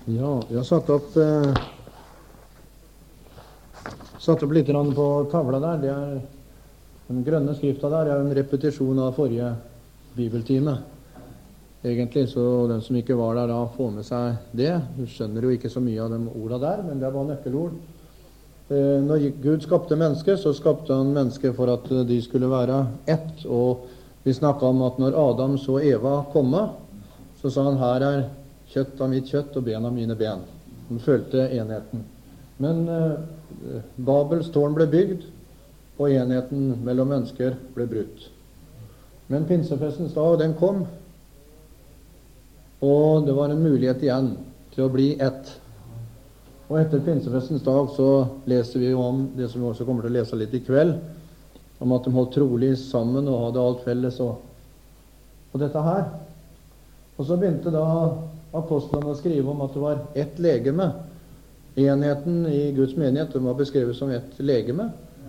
Ja, jeg har satt opp litt grann på tavla der. Det er den grønne skrifta der er en repetisjon av forrige bibeltime. Egentlig, så den som ikke var der da, får med seg det. Du skjønner jo ikke så mye av de orda der, men det er bare nøkkelord. Når Gud skapte mennesket, så skapte han mennesket for at de skulle være ett. Og vi snakket om at når Adam så Eva komme, så sa han, her er kjøtt av mitt kjøtt og ben av mine ben. Han følte enheten. Men Babels tårn ble bygd, og enheten mellom mennesker ble brutt. Men pinsefestens dag, den kom, og det var en mulighet igjen til å bli ett. Og etter pinsefestens dag så leser vi om det som vi også kommer til å lese litt i kveld, om at de holdt trolig sammen og hadde alt felles og dette her. Og så begynte da apostlene å skrive om at det var ett legeme. Enheten i Guds menighet var beskrevet som ett legeme.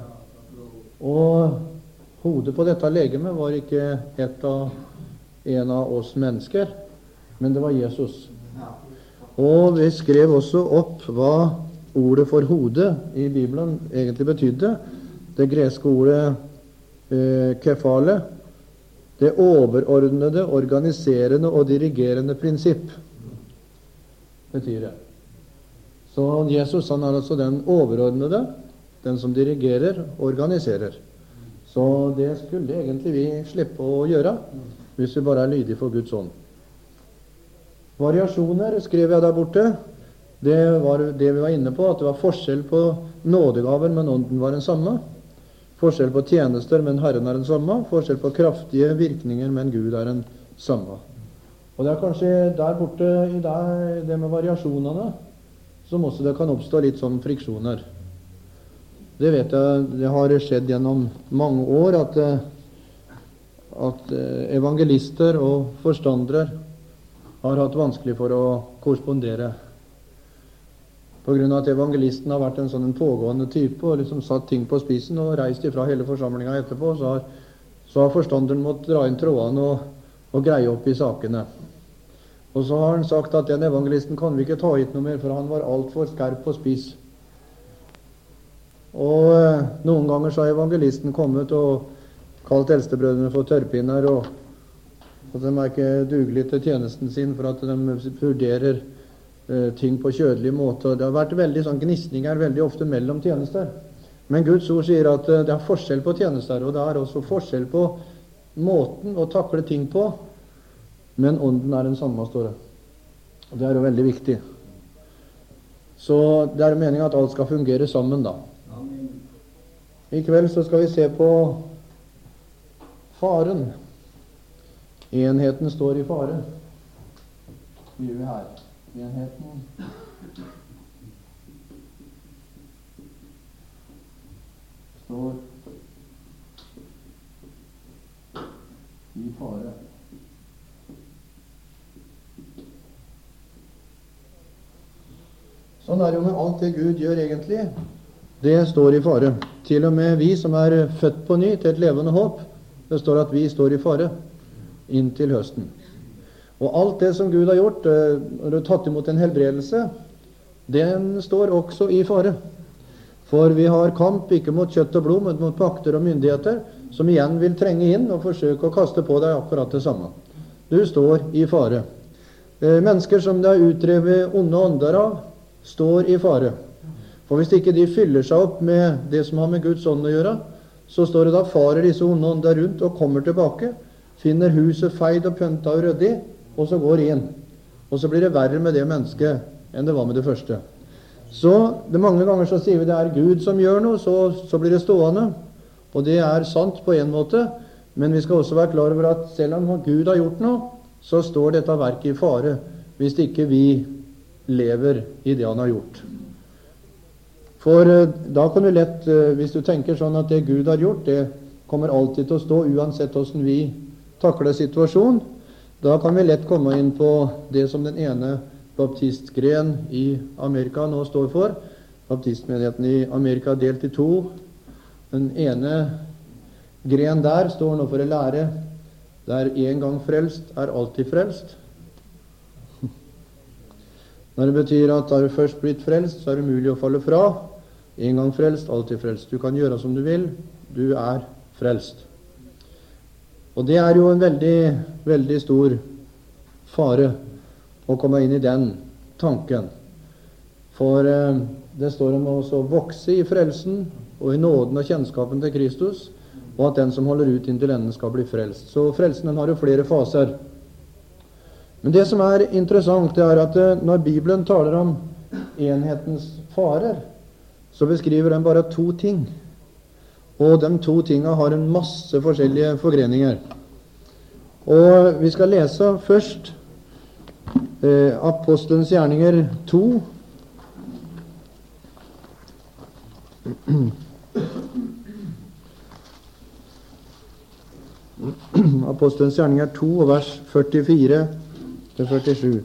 Og hodet på dette legemet var ikke en av oss mennesker, men det var Jesus. Og vi skrev også opp hva ordet for hode i Bibelen egentlig betydde. Det greske ordet kefale, det overordnede, organiserende og dirigerende prinsipp, betyr det. Så Jesus han er altså den overordnede, den som dirigerer, organiserer. Så det skulle egentlig vi slippe å gjøre, hvis vi bare er lydige for Guds ånd. Variasjoner skrev jeg der borte. Det var det vi var inne på, at det var forskjell på nådegaver, men ånden var den samme. Forskjell på tjenester, men Herren er den samme. Forskjell på kraftige virkninger, men Gud er den samme. Og det er kanskje der borte i det med variasjonene, som også det kan oppstå litt sånn friksjoner. Det vet jeg, det har skjedd gjennom mange år at evangelister og forstandere har hatt vanskelig for å korrespondere. På grunn av at evangelisten har vært en sånn pågående type og liksom satt ting på spisen og reist ifra hele forsamlingen etterpå, så har forstanderen måttet dra inn trådene og greie opp i sakene. Og så har han sagt at den evangelisten kan vi ikke ta hit noe mer, for han var alt for skarp på spis. Og noen ganger så har evangelisten kommet og kalt eldstebrødrene for tørrpinner, og de er ikke dugelige til tjenesten sin for at de vurderer ting på kjødelig måte. Og det har vært veldig sånn gnisninger veldig ofte mellom tjenester. Men Guds ord sier at det er forskjell på tjenester, og det er også forskjell på måten å takle ting på, men ånden er den samme, står det. Og det er jo veldig viktig. Så det er meningen at alt skal fungere sammen da. I kveld så skal vi se på faren. Enheten står i fare. Skriver vi her. Enheten står i fare. Sånn er det jo med alt det Gud gjør egentlig. Det står i fare. Til og med vi som er født på ny til et levende håp, det står at vi står i fare inntil høsten. Og alt det som Gud har gjort, når du har tatt imot en helbredelse, den står også i fare. For vi har kamp ikke mot kjøtt og blod, men mot makter og myndigheter, som igjen vil trenge inn og forsøke å kaste på deg akkurat det samme. Du står i fare. Mennesker som det har utdrevet onde ånder av, står i fare. For hvis ikke de fyller seg opp med det som har med Guds ånd å gjøre, så står det da farer disse onde ånder rundt og kommer tilbake, finner huset feid og pønta og ryddig, og så går inn. Og så blir det verre med det mennesket enn det var med det første. Så det mange ganger så sier vi det er Gud som gjør noe, så blir det stående. Og det er sant på en måte, men vi skal også være klar over at selv om Gud har gjort noe, så står dette verket i fare hvis ikke vi lever i det han har gjort. For da kan du lett, hvis du tenker sånn at det Gud har gjort, det kommer alltid til å stå uansett hvordan vi takler situasjonen, da kan vi lett komme inn på det som den ene baptistgren i Amerika nå står for. Baptistmenigheten i Amerika er delt i to. Den ene gren der står nå for å lære der en gang frelst er alltid frelst. Når det betyr at har du først blitt frelst, så er det mulig å falle fra. En gang frelst, alltid frelst. Du kan gjøre som du vil, du er frelst. Og det er jo en veldig, veldig stor fare å komme inn i den tanken. For det står om å vokse i frelsen og i nåden og kjennskapen til Kristus, og at den som holder ut inntil enden skal bli frelst. Så frelsen den har jo flere faser. Men det som er interessant, det er at når Bibelen taler om enhetens farer, så beskriver den bare 2 ting. Og de 2 tingene har en masse forskjellige forgreninger. Og vi skal lese først Apostelens gjerninger 2. Apostelens gjerninger 2, vers 44 til 47.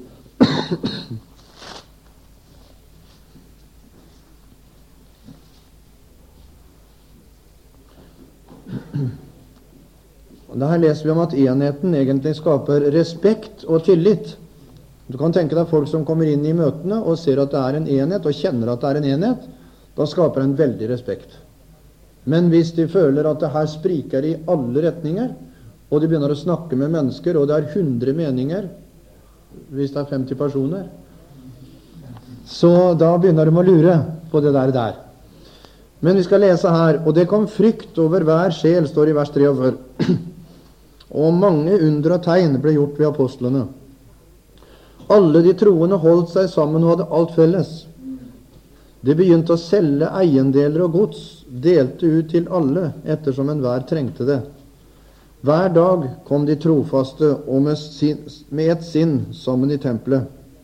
Der leser vi om at enheten egentlig skaper respekt og tillit. Du kan tenke deg folk som kommer inn i møtene og ser at det er en enhet, og kjenner at det er en enhet. Da skaper det en veldig respekt. Men hvis de føler at det her spriker i alle retninger, og de begynner å snakke med mennesker, og det er 100 meninger, hvis det er 50 personer, så da begynner de å lure på det der. Men vi skal lese her, og det kom frykt over hver sjel, står i vers 43. Og mange under og tegn ble gjort ved apostlene. Alle de troende holdt seg sammen og hadde alt felles. De begynte å selge eiendeler og gods, delte ut til alle, ettersom enhver trengte det. Hver dag kom de trofaste og med et sinn sammen i tempelet.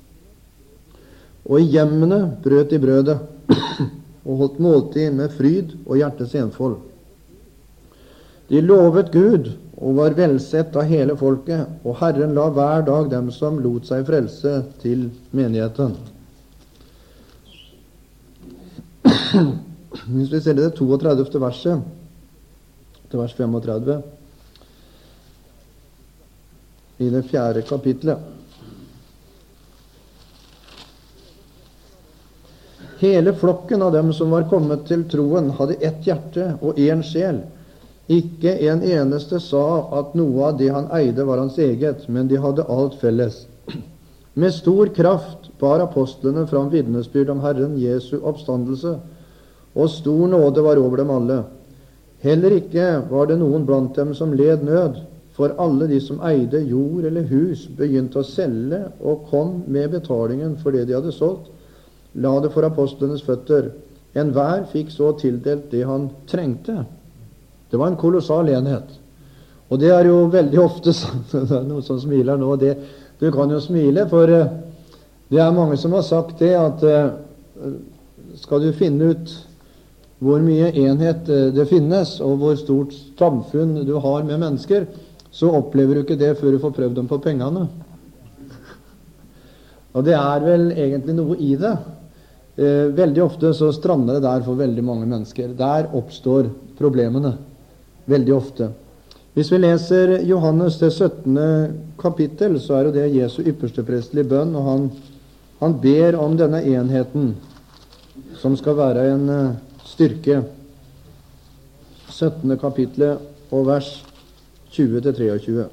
Og i hjemmene brøt de brødet, og holdt måltid med fryd og hjertets enfold. De lovet Gud og var velsett av hele folket, og Herren la hver dag dem som lot seg frelse til menigheten. Hvis vi ser det 32. verset, til vers 35, i det 4. kapitlet. Hele flokken av dem som var kommet til troen, hadde ett hjerte og en sjel. Ikke en eneste sa at noe av det han eide var hans eget, men de hadde alt felles. Med stor kraft bar apostlene fram vitnesbyrd om Herren Jesu oppstandelse, og stor nåde var over dem alle. Heller ikke var det noen blant dem som led nød, for alle de som eide jord eller hus begynte å selge og kom med betalingen for det de hadde solgt, la det for apostlenes føtter. Enhver fikk så tildelt det han trengte. Det var en kolossal enhet. Og det er jo veldig ofte det er noen som smiler nå. Du kan jo smile, for det er mange som har sagt det, at skal du finne ut hvor mye enhet det finnes, og hvor stort samfunn du har med mennesker, så opplever du ikke det før du får prøvd dem på pengene. Og det er vel egentlig noe i det. Veldig ofte så strander det der for veldig mange mennesker. Der oppstår problemene. Veldig ofte. Hvis vi leser Johannes det 17. kapittel, så er det Jesu ypperste prestelige bønn, og han ber om denne enheten, som skal være en styrke. 17. kapittel og vers 20-23.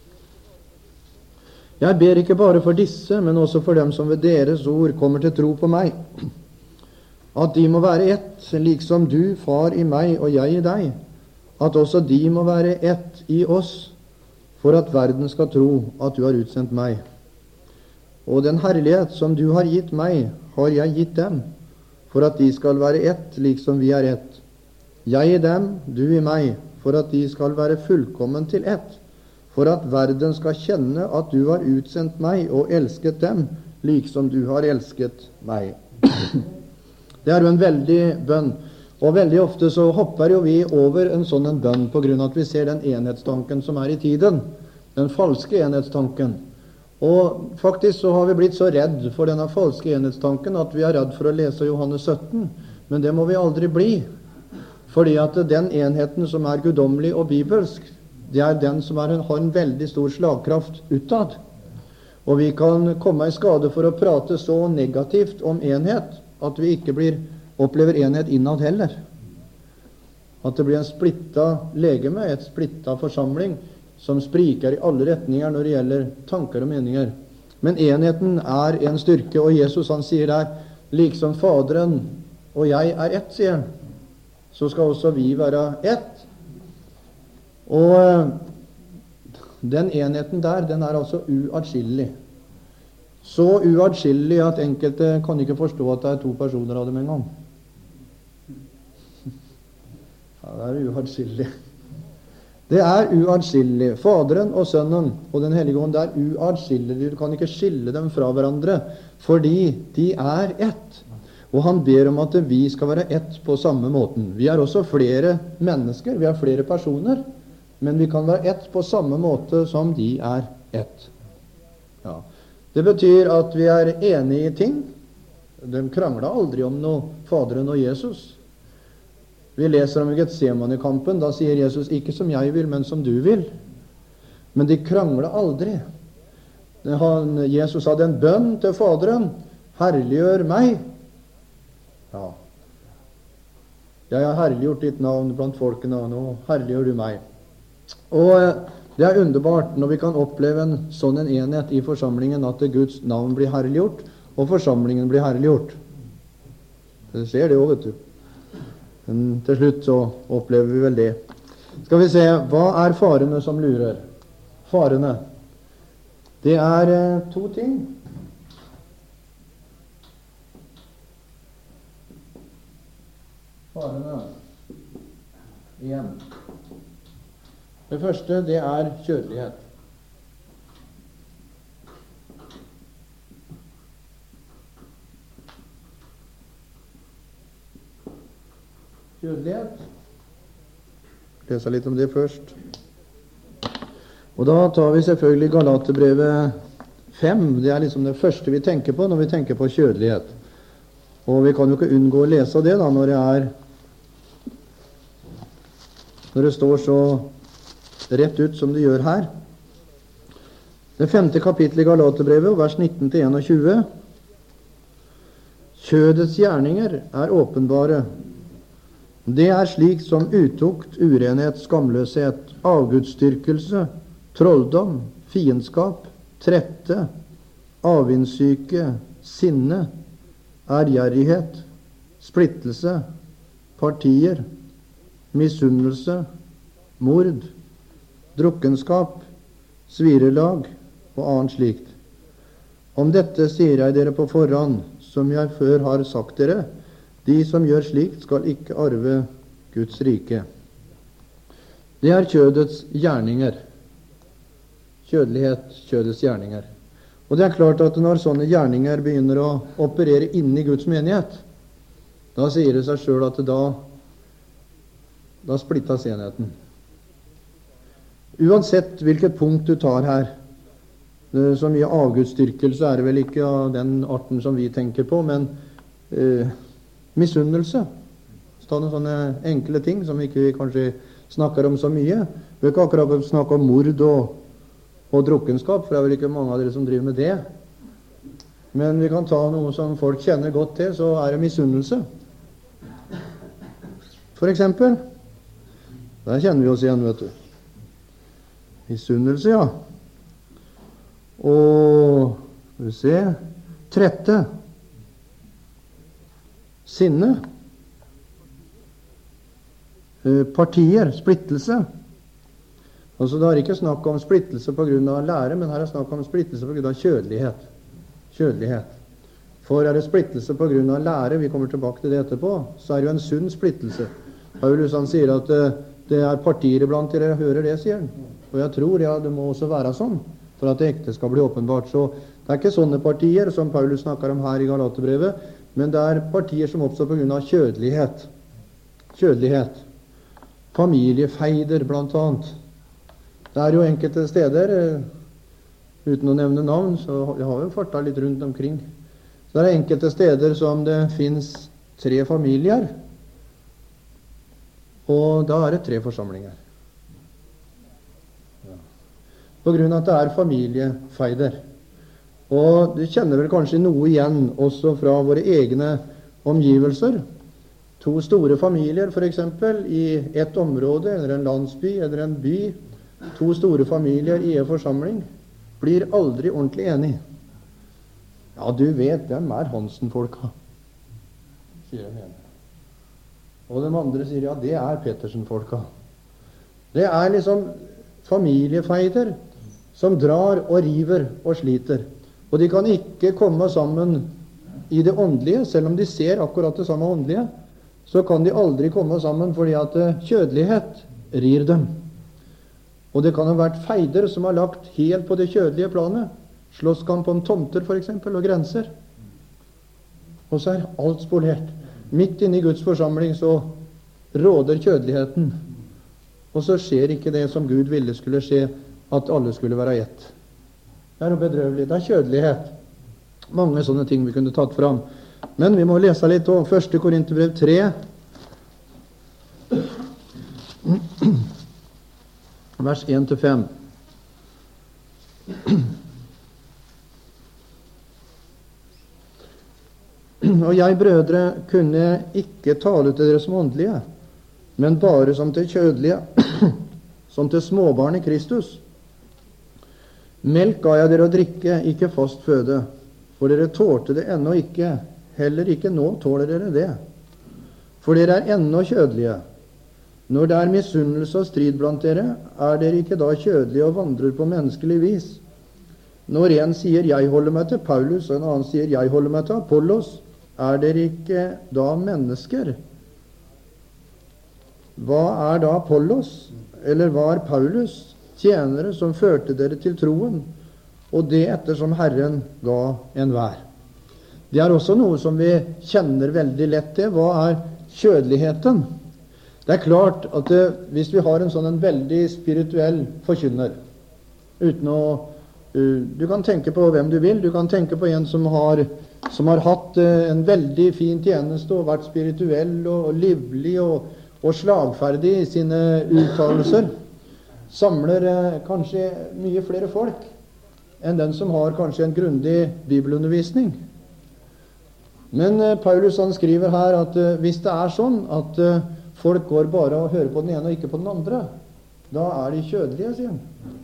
Jeg ber ikke bare for disse, men også for dem som ved deres ord kommer til tro på meg, at de må være ett, liksom du, far, i meg og jeg i deg, at også de må være ett i oss, for at verden skal tro at du har utsendt meg. Og den herlighet som du har gitt meg, har jeg gitt dem, for at de skal være ett, liksom vi er ett. Jeg i dem, du i meg, for at de skal være fullkommen til ett, for at verden skal kjenne at du har utsendt meg og elsket dem, liksom du har elsket meg. Det er jo en veldig bønn, og veldig ofte så hopper jo vi over en sånn en bønn på grunn av at vi ser den enhetstanken som er i tiden, den falske enhetstanken. Og faktisk så har vi blitt så redd for denne falske enhetstanken at vi er redd for å lese Johannes 17, men det må vi aldri bli, fordi at den enheten som er guddommelig og bibelsk, det er den som har en veldig stor slagkraft utad. Og vi kan komme i skade for å prate så negativt om enhet at vi ikke opplever enhet innad heller. At det blir en splitta legeme, et splitta forsamling, som spriker i alle retninger når det gjelder tanker og meninger. Men enheten er en styrke, og Jesus han sier der, liksom Faderen og jeg er ett, sier han, så skal også vi være ett. Og den enheten der, den er altså uatskillelig. Så uatskillelig at enkelte kan ikke forstå at det er to personer av dem en gang. Ja, det er uatskillelig. Det er uatskillelig. Faderen og Sønnen og Den hellige ånd, det er uatskillelig. Du kan ikke skille dem fra hverandre, fordi de er ett. Og han ber om at vi skal være ett på samme måten. Vi er også flere mennesker, vi er flere personer, men vi kan være ett på samme måte som de er ett. Ja. Det betyr at vi er enige i ting. De krangler aldri om noe, Faderen og Jesus. Vi leser om Getsemane-kampen. Da sier Jesus, ikke som jeg vil, men som du vil. Men de krangler aldri. Jesus hadde en bønn til Faderen. Herliggjør meg. Ja. Jeg har herliggjort ditt navn blant folkene, og nå herliggjør du meg. Og det er underbart når vi kan oppleve en sånn enhet i forsamlingen, at Guds navn blir herliggjort, og forsamlingen blir herliggjort. Det skjer det også, vet du. Men til slutt så opplever vi vel det. Skal vi se, hva er farene som lurer? Farene, det er to ting. Farene. Igjen. Det første, det er kjødelighet. Kjødelighet. Lese litt om det først. Og da tar vi selvfølgelig Galaterbrevet 5. Det er liksom det første vi tenker på når vi tenker på kjødelighet. Og vi kan jo ikke unngå å lese det da, når det står så rett ut som det gjør her. Det 5. kapittelet i Galaterbrevet, vers 19-21. Kjødets gjerninger er åpenbare. Det er slik som utukt, urenhet, skamløshet, avgudsdyrkelse, trolldom, fiendskap, trette, avvindssyke, sinne, ærgjerrighet, splittelse, partier, misunnelse, mord, drukkenskap, svirelag og annet slikt. Om dette sier jeg dere på forhånd, som jeg før har sagt dere, de som gjør slikt skal ikke arve Guds rike. Det er kjødets gjerninger. Kjødelighet, kjødets gjerninger. Og det er klart at når sånne gjerninger begynner å operere inni Guds menighet, da sier det seg selv at da splittes enheten. Uansett hvilket punkt du tar her, så mye avgudsdyrkelse er det vel ikke av den arten som vi tenker på, men misunnelse. Ta noen sånne enkle ting som ikke vi kanskje snakker om så mye. Vi vil ikke akkurat snakke om mord og drukkenskap, for det er vel ikke mange av dere som driver med det. Men vi kan ta noe som folk kjenner godt til, så er det misunnelse. For eksempel. Der kjenner vi oss igjen, vet du. Misunnelse, ja. Og skal vi se, trette, sinne, partier, splittelse. Altså det er ikke snakk om splittelse på grunn av lære, men her er snakk om splittelse på grunn av kjødelighet. Kjødelighet. For er det splittelse på grunn av lære, vi kommer tilbake til det etterpå, så er det jo en sunn splittelse. Paulus han sier at det er partier iblant dere hører det, sier han. Og jeg tror ja, det må også være sånn, for at det ekte skal bli åpenbart. Så det er ikke sånne partier som Paulus snakker om her i Galaterbrevet, men det er partier som oppstår på grunn av kjødelighet. Kjødelighet. Familiefeider, blant annet. Det er jo enkelte steder, uten å nevne navn, så jeg har jo fartet litt rundt omkring. Så det er enkelte steder som det finnes 3 familier, og da er det 3 forsamlinger. Ja. På grunn av at det er familiefeider. Og du kjenner vel kanskje noe igjen også fra våre egne omgivelser. To store familier, for eksempel, i et område, eller en landsby, eller en by. To store familier i en forsamling blir aldri ordentlig enige. Ja, du vet, hvem Hansen-folka? Sier de ene. Og de andre sier, ja, det Pettersen-folka. Det liksom familiefeider som drar og river og sliter. Og de kan ikke komme sammen i det åndelige, selv om de ser akkurat det samme åndelige, så kan de aldri komme sammen fordi at kjødelighet rir dem. Og det kan ha vært feider som har lagt helt på det kjødelige planet, slåsskamp om tomter for eksempel, og grenser. Og så alt spolert. Midt inne i Guds forsamling så råder kjødeligheten. Og så skjer ikke det som Gud ville skulle skje, at alle skulle være ett. Det noe bedrøvelig. Det kjødelighet. Mange sånne ting vi kunne tatt fram. Men vi må lese litt om 1. Korinterbrev 3. Vers 1-5. Og jeg, brødre, kunne ikke tale til dere som åndelige, men bare som til kjødelige, som til småbarn i Kristus. Melk ga jeg dere å drikke, ikke fast føde, for dere tålte det ennå ikke, heller ikke nå tåler dere det. For dere ennå kjødelige. Når det misunnelse og strid blant dere, dere ikke da kjødelige og vandrer på menneskelig vis. Når en sier 'jeg holder meg til Paulus', og en annen sier 'jeg holder meg til Apollos', dere ikke da mennesker? Hva da Apollos, eller var Paulus, tjenere som førte dere til troen, og det ettersom Herren ga enhver? Det også noe som vi kjenner veldig lett til. Hva kjødeligheten? Det klart at hvis vi har en veldig spirituell forkynner, uten å du kan tenke på hvem du vil. Du kan tenke på en som har hatt en veldig fin tjeneste og vært spirituell og livlig og slagferdig i sine uttalelser. Samler kanskje mye flere folk enn den som har kanskje en grundig bibelundervisning. Men Paulus han skriver her at hvis det sånn at folk går bare og hører på den ene og ikke på den andre, da de kjødelige, sier han.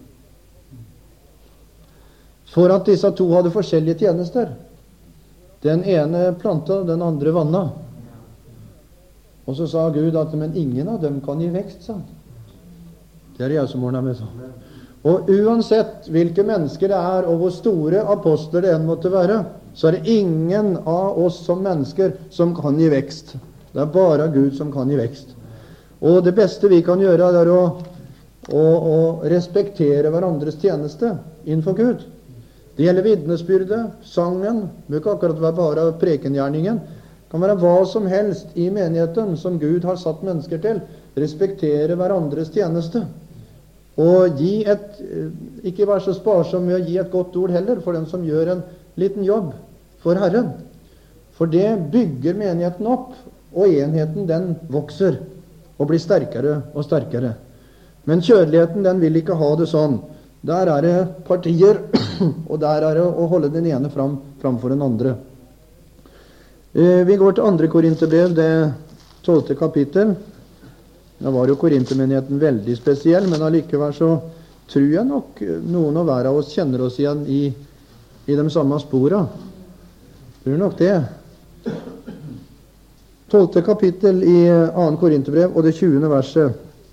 For at disse to hadde forskjellige tjenester. Den ene planta, den andre vanna. Og så sa Gud at men ingen av dem kan gi vekst, sa han. Det jeg som ordner med sånn. Og uansett hvilke mennesker det og hvor store apostler det enn måtte være, så det ingen av oss som mennesker som kan gi vekst. Det bare Gud som kan gi vekst. Og det beste vi kan gjøre det å respektere hverandres tjeneste innenfor Gud. Det gjelder vitnesbyrdet, sangen, det må ikke akkurat være bare prekengjerningen. Det kan være hva som helst i menigheten som Gud har satt mennesker til. Respektere hverandres tjeneste. Og ikke være så sparsom med å gi et godt ord heller for den som gjør en liten jobb for Herren. For det bygger menigheten opp, og enheten den vokser og blir sterkere og sterkere. Men kjødeligheten den vil ikke ha det sånn. Der det partier, og der det å holde den ene framfor den andre. Vi går til 2. Korinterbrev, det 12. kapittel. Da var jo korintermenigheten veldig spesiell, men allikevel så tror jeg nok noen og hver av oss kjenner oss igjen i de samme sporene. Tror nok det. 12. kapittel i 2. Korinterbrev, og det 20. verset.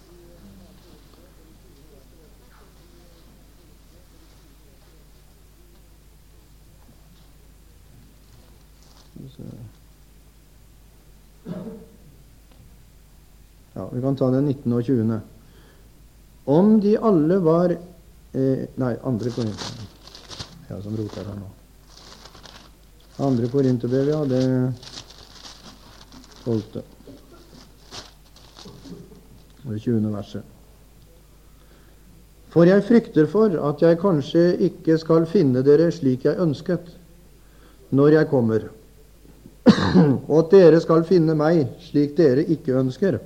Ja, vi kan ta den 19. og 20. Om de alle var nei, 2. Korinterbrev. Ja, som roter her nå. 2. Korinterbrev, ja, det 12. og det 20. verset. For jeg frykter for at jeg kanskje ikke skal finne dere slik jeg ønsket, når jeg kommer, og at dere skal finne meg slik dere ikke ønsker.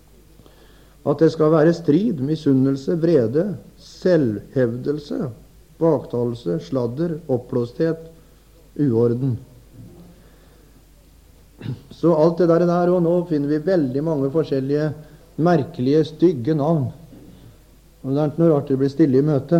At det skal være strid, misunnelse, vrede, selvhevdelse baktalelse, sladder, oppblåsthet, uorden. Så alt det der, og nå finner vi veldig mange forskjellige merkelige, stygge navn. Og det er ikke noe rart det blir stille i møte.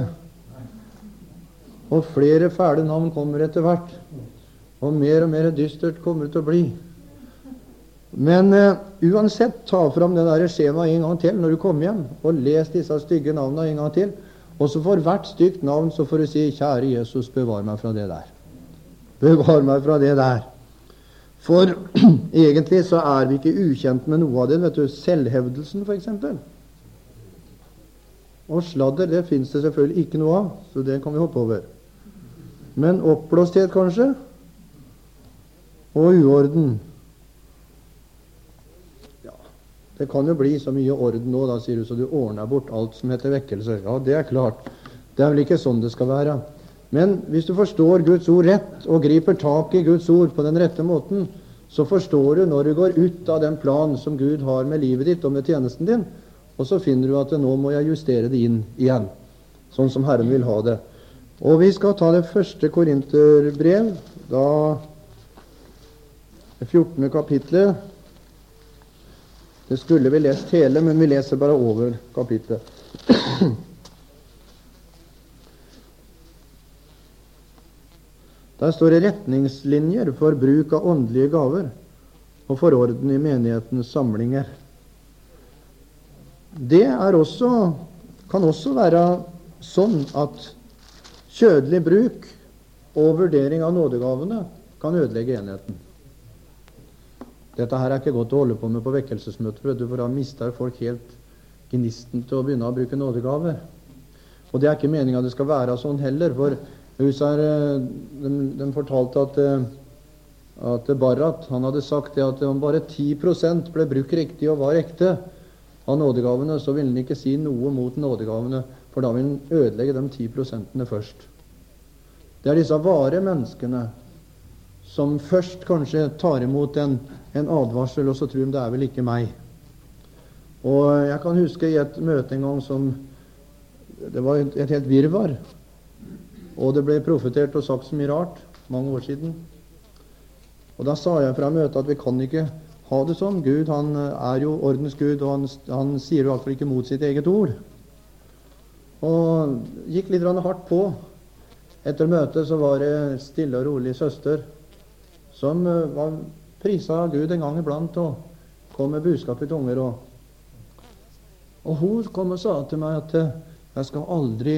Og flere fæle navn kommer etter hvert. Og mer dystert kommer det til å bli. Men uansett, ta fram det der skjemaet en gang til når du kommer hjem, og les disse stygge navnene en gang til. Og så for hvert stygt navn så får du si, kjære Jesus, bevar meg fra det der. Bevar meg fra det der. For egentlig så er vi ikke ukjent med noe av det. Vet du, selvhevdelsen for eksempel. Og sladder, det finnes det selvfølgelig ikke noe av, så det kan vi hoppe over. Men oppblåsthet kanskje, og uorden. Ja, det kan jo bli så mye orden nå, da sier du, så du ordner bort alt som heter vekkelse. Ja, det er klart. Det er vel ikke sånn det skal være. Men hvis du forstår Guds ord rett, og griper tak i Guds ord på den rette måten, så forstår du når du går ut av den plan som Gud har med livet ditt og med tjenesten din, og så finner du at nå må jeg justere det inn igjen, sånn som Herren vil ha det. Og vi skal ta det første Korinterbrev, da det 14. kapitlet. Det skulle vi lest hele, men vi leser bare over kapitlet. Der står det retningslinjer for bruk av åndelige gaver og for orden i menighetens samlinger. Det er også, kan også være sånn at kjødelig bruk og vurdering av nådegavene kan ødelegge enheten. Dette her er ikke godt å holde på med på vekkelsesmøter, for da mister folk helt gnisten til å begynne å bruke nådegaver. Og det er ikke meningen at det skal være sånn heller, for de fortalte at Barat, han hadde sagt det at om bare 10% ble brukt riktig og var ekte av nådegavene, så ville han ikke si noe mot nådegavene, for da vil han ødelegge de 10% først. Det er disse vare menneskene som først kanskje tar imot en advarsel, og så tror de det er vel ikke meg. Og jeg kan huske i et møte en gang som det var et helt virvar, og det ble profetert og sagt så mye rart mange år siden. Og da sa jeg fra møtet at vi kan ikke ha det sånn. Gud, han er jo ordens Gud, og han sier jo i hvert fall ikke mot sitt eget ord. Og gikk litt hardt på. Etter møtet så var det stille og rolig søster som var prisa av Gud en gang iblant og kom med budskap i tunger. Og hun kom og sa til meg at jeg skal aldri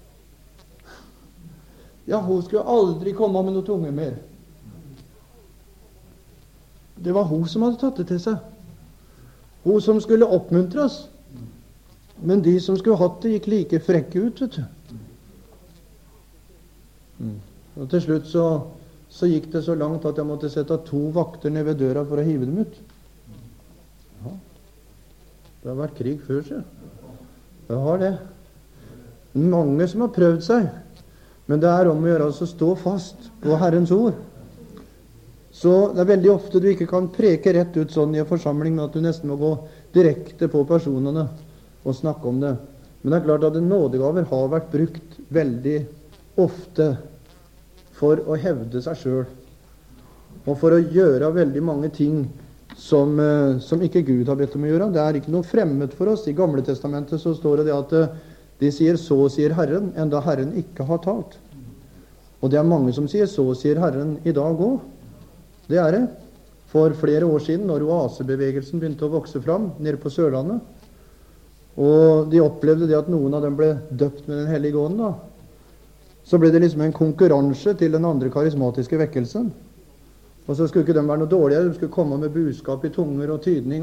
hun skulle aldri komme med noe tunge mer. Det var hun som hadde tatt det til seg. Hun som skulle oppmuntres. Men de som skulle hatt det, gikk like frekke ut, vet du. Og til slutt så gikk det så langt at jeg måtte sette 2 vakter ned ved døra for å hive dem ut. Ja. Det har vært krig før, så. Det har det. Mange som har prøvd seg. Men det er om å gjøre å stå fast på Herrens ord. Så det er veldig ofte du ikke kan preke rett ut sånn i en forsamling, med at du nesten må gå direkte på personene og snakke om det. Men det er klart at nådegaver har vært brukt veldig ofte for å hevde seg selv, og for å gjøre veldig mange ting som ikke Gud har bedt om å gjøre. Det er ikke noe fremmed for oss. I Gamle Testamentet så står det at de sier, så sier Herren, enda Herren ikke har talt. Og det er mange som sier, så sier Herren i dag òg. Det er det. For flere år siden, når oasebevegelsen begynte å vokse fram nede på Sørlandet, og de opplevde det at noen av dem ble døpt med Den hellige ånd, da, så ble det liksom en konkurranse til den andre karismatiske vekkelsen. Og så skulle ikke de være noe dårligere, de skulle komme med budskap i tunger og tydning.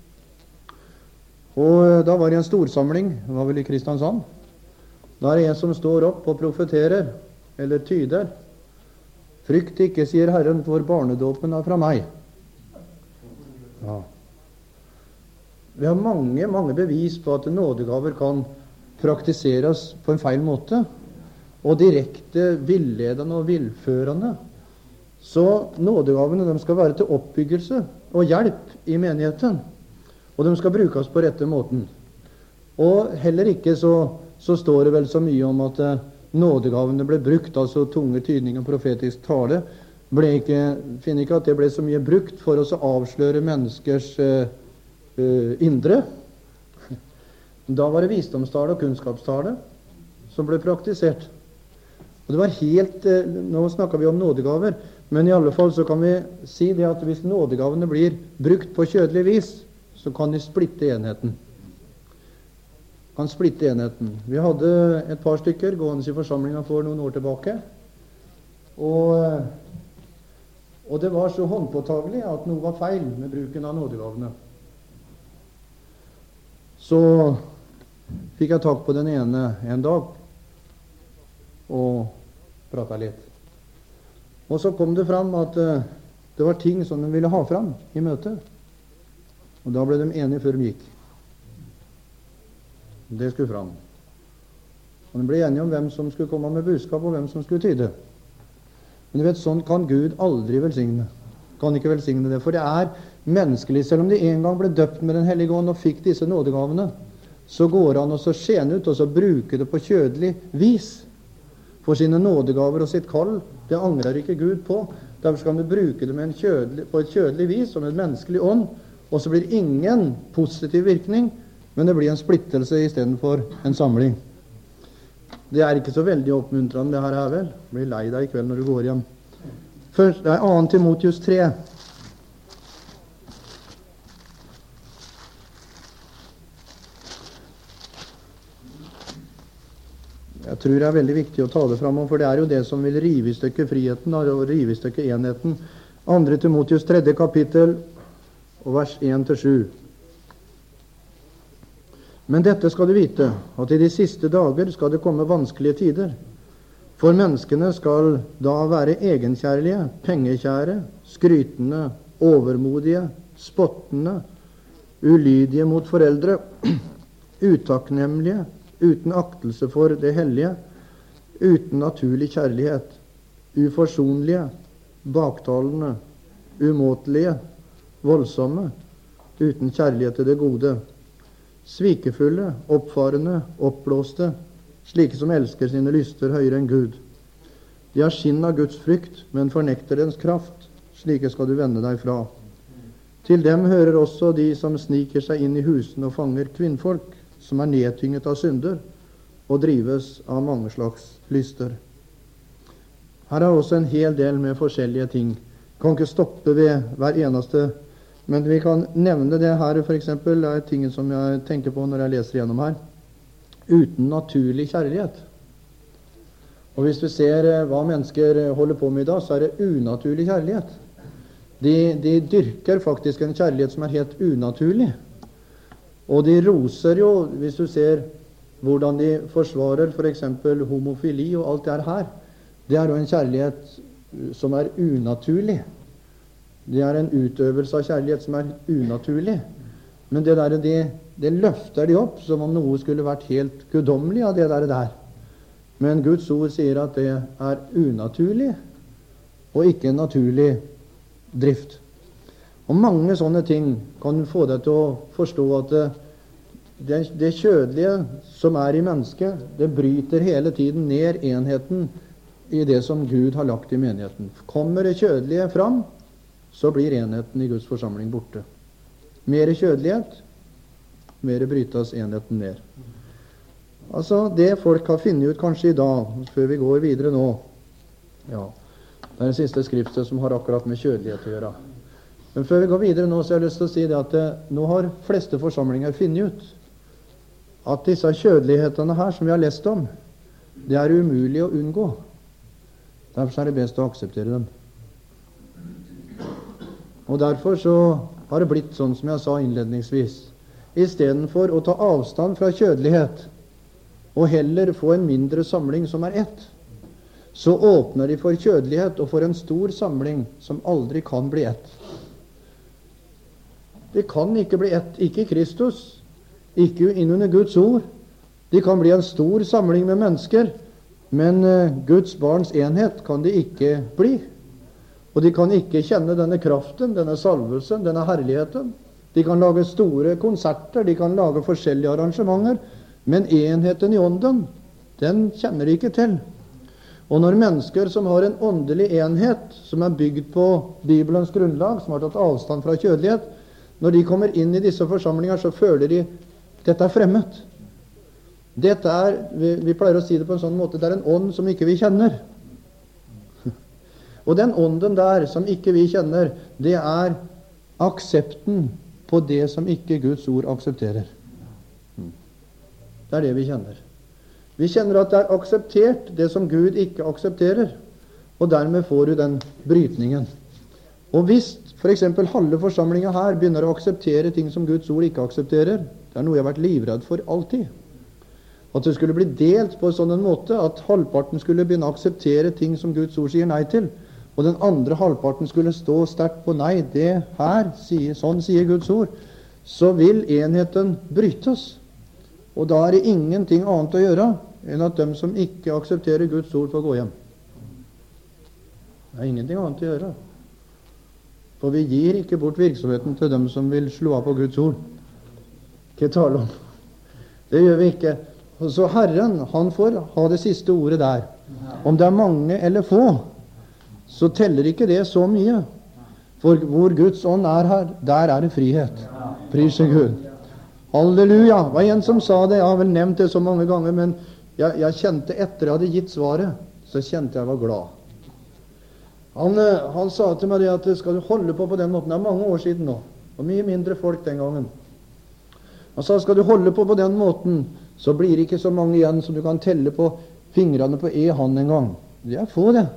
Og da var det en storsamling, det var vel i Kristiansand. Da er det en som står opp og profeterer, eller tyder. Frykt ikke, sier Herren, for barnedåpen er fra meg. Ja. Vi har mange bevis på at nådegaver kan praktiseres på en feil måte, og direkte villedende og villførende. Så nådegavene, de skal være til oppbyggelse og hjelp i menigheten. Og de skal brukes på rette måten. Og heller ikke så står det vel så mye om at nådegavene ble brukt, altså tunge tydning og profetisk tale, finner ikke at det ble så mye brukt for oss å avsløre menneskers indre. Da var det visdomstale og kunnskapstale som ble praktisert. Og det var helt, nå snakker vi om nådegaver, men i alle fall så kan vi si det at hvis nådegavene blir brukt på kjødelig vis, så kan de splitte enheten. Vi hadde et par stykker gående i forsamlingen for noen år tilbake, og det var så håndpåtagelig at noe var feil med bruken av nådegavene. Så fikk jeg tak på den ene en dag og pratet litt. Og så kom det fram at det var ting som de ville ha fram i møtet. Og da ble de enige før de gikk. Det skulle fram. Og de ble enige om hvem som skulle komme med budskap, og hvem som skulle tyde. Men du vet, sånn kan Gud aldri velsigne. Kan ikke velsigne det, for det er menneskelig. Selv om de en gang ble døpt med Den hellige ånd og fikk disse nådegavene, så går han og så skjene ut og så bruker det på kjødelig vis. For sine nådegaver og sitt kall, det angrer ikke Gud på. Derfor skal han bruke det på et kjødelig vis, som en menneskelig ånd, og så blir det ingen positiv virkning, men det blir en splittelse i stedet for en samling. Det er ikke så veldig oppmuntrende, det her er vel. Du blir lei deg i kveld når du går hjem. Først, det er 2. Timotheus 3. Jeg tror det er veldig viktig å ta det fram, for det er jo det som vil rive i stykker friheten og rive i stykker enheten. 2. Timotheus 3. kapittel og vers 1-7. Men dette skal du vite, at i de siste dager skal det komme vanskelige tider. For menneskene skal da være egenkjærlige, pengekjære, skrytende, overmodige, spottende, ulydige mot foreldre, utakknemlige, uten aktelse for det hellige, uten naturlig kjærlighet, uforsonlige, baktalende, umåtelige, voldsomme, uten kjærlighet til det gode, svikefulle, oppfarende, oppblåste, slike som elsker sine lyster høyere enn Gud. De har skinn av Guds frykt, men fornekter dens kraft. Slike skal du vende deg fra. Til dem hører også de som sniker seg inn i husene og fanger kvinnfolk, som er nedtynget av synder og drives av mange slags lyster. Her er også en hel del med forskjellige ting. Kan ikke stoppe ved hver eneste, men vi kan nevne det her, for eksempel, det er ting som jeg tenker på når jeg leser gjennom her. Uten naturlig kjærlighet. Og hvis vi ser hva mennesker holder på med i dag, så er det unaturlig kjærlighet. De dyrker faktisk en kjærlighet som er helt unaturlig. Og de roser jo, hvis du ser hvordan de forsvarer for eksempel homofili og alt det her, det er jo en kjærlighet som er unaturlig. Det er en utøvelse av kjærlighet som er unaturlig. Men det løfter de opp som om noe skulle vært helt guddommelig av det der. Men Guds ord sier at det er unaturlig og ikke en naturlig drift. Og mange sånne ting kan få deg til å forstå at det kjødelige som er i mennesket, det bryter hele tiden ned enheten i det som Gud har lagt i menigheten. Kommer det kjødelige fram, så blir enheten i Guds forsamling borte. Mer kjødelighet, mer brytes enheten ned. Altså, det folk har funnet ut kanskje i dag, før vi går videre nå, ja, det er det siste skriftet som har akkurat med kjødelighet å gjøre. Men før vi går videre nå, så har jeg lyst til å si det at nå har fleste forsamlinger funnet ut at disse kjødelighetene her som vi har lest om, det er umulig å unngå. Derfor er det best å akseptere dem. Og derfor så har det blitt sånn som jeg sa innledningsvis. I stedet for å ta avstand fra kjødelighet, og heller få en mindre samling som er ett, så åpner de for kjødelighet og for en stor samling som aldri kan bli ett. Det kan ikke bli ett, ikke Kristus, ikke innunder Guds ord. De kan bli en stor samling med mennesker, men Guds barns enhet kan de ikke bli. Og de kan ikke kjenne denne kraften, denne salvelsen, denne herligheten. De kan lage store konserter, de kan lage forskjellige arrangementer, men enheten i ånden, den kjenner de ikke til. Og når mennesker som har en åndelig enhet, som er bygd på Bibelens grunnlag, som har tatt avstand fra kjødelighet, når de kommer inn i disse forsamlinger, så føler de dette er fremmed. Dette er, vi pleier å si det på en sånn måte, det er en ånd som ikke vi kjenner. Og den ånden der som ikke vi kjenner, det er aksepten på det som ikke Guds ord aksepterer. Det er det vi kjenner. Vi kjenner at det er akseptert det som Gud ikke aksepterer, og dermed får du den brytningen. Og hvis for eksempel halve forsamlingen her begynner å akseptere ting som Guds ord ikke aksepterer, det er noe jeg har vært livredd for alltid. At det skulle bli delt på en sånn måte at halvparten skulle begynne å akseptere ting som Guds ord sier nei til, og den andre halvparten skulle stå sterkt på nei, det her, sånn sier Guds ord, så vil enheten brytes. Og da er det ingenting annet å gjøre enn at de som ikke aksepterer Guds ord får gå hjem. Det er ingenting annet å gjøre. For vi gir ikke bort virksomheten til dem som vil slå av på Guds ord. Ikke tale om. Det gjør vi ikke. Så Herren, han får ha det siste ordet der. Om det er mange eller få, så teller ikke det så mye. For hvor Guds ånd er her, der er det frihet. Pris til Gud. Halleluja! Det var en som sa det, jeg har vel nevnt det så mange ganger, men jeg kjente etter jeg hadde gitt svaret, så kjente jeg var glad. Han sa til meg det at skal du holde på den måten, det er mange år siden nå, og mye mindre folk den gangen. Han sa, skal du holde på den måten, så blir det ikke så mange igjen som du kan telle på fingrene på hånd en gang. Jeg får det.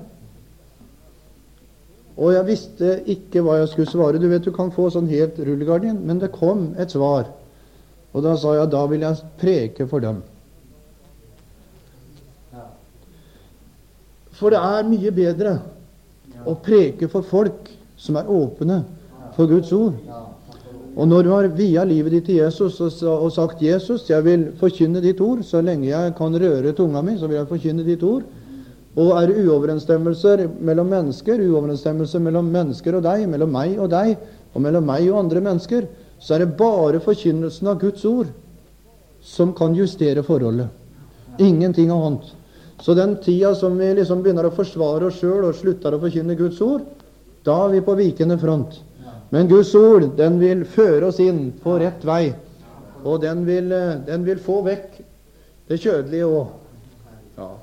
Og jeg visste ikke hva jeg skulle svare. Du vet, du kan få sånn helt rullegardin, men det kom et svar. Og da sa jeg, da vil jeg preke for dem. For det er mye bedre å preke for folk som er åpne for Guds ord. Og når du har viet livet ditt til Jesus og sagt, Jesus, jeg vil forkynne ditt ord, så lenge jeg kan røre tunga mi, så vil jeg forkynne ditt ord. Og er det uoverensstemmelser mellom mennesker, uoverensstemmelser mellom mennesker og deg, mellom meg og deg, og mellom meg og andre mennesker, så er det bare forkynnelsen av Guds ord som kan justere forholdet. Ingenting annet. Så den tida som vi liksom begynner å forsvare oss selv og slutter å forkynne Guds ord, da er vi på vikende front. Men Guds ord, den vil føre oss inn på rett vei, og den vil få vekk det kjødelige også. Ja.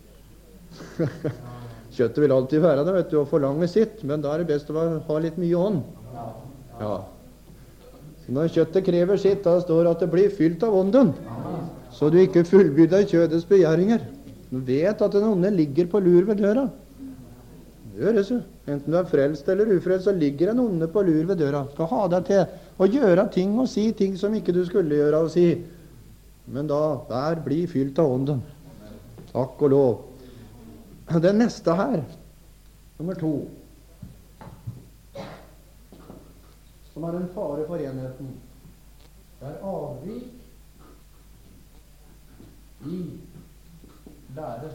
Kjøttet vil alltid være det, vet du, og forlange sitt, men da er det best å ha litt mye ånd. Ja. Når kjøttet krever sitt, da står at det blir fylt av ånden, så du ikke fullbyrder kjødets begjæringer. Du vet at den onde ligger på lur ved døra. Det gjøres jo. Enten du er frelst eller ufrelst, så ligger en onde på lur ved døra. Skal ha deg til å gjøre ting og si ting som ikke du skulle gjøre og si. Men da, der blir fylt av ånden. Takk og lov. Den neste her, nummer 2, som er en fare for enheten, det er avvik i lære.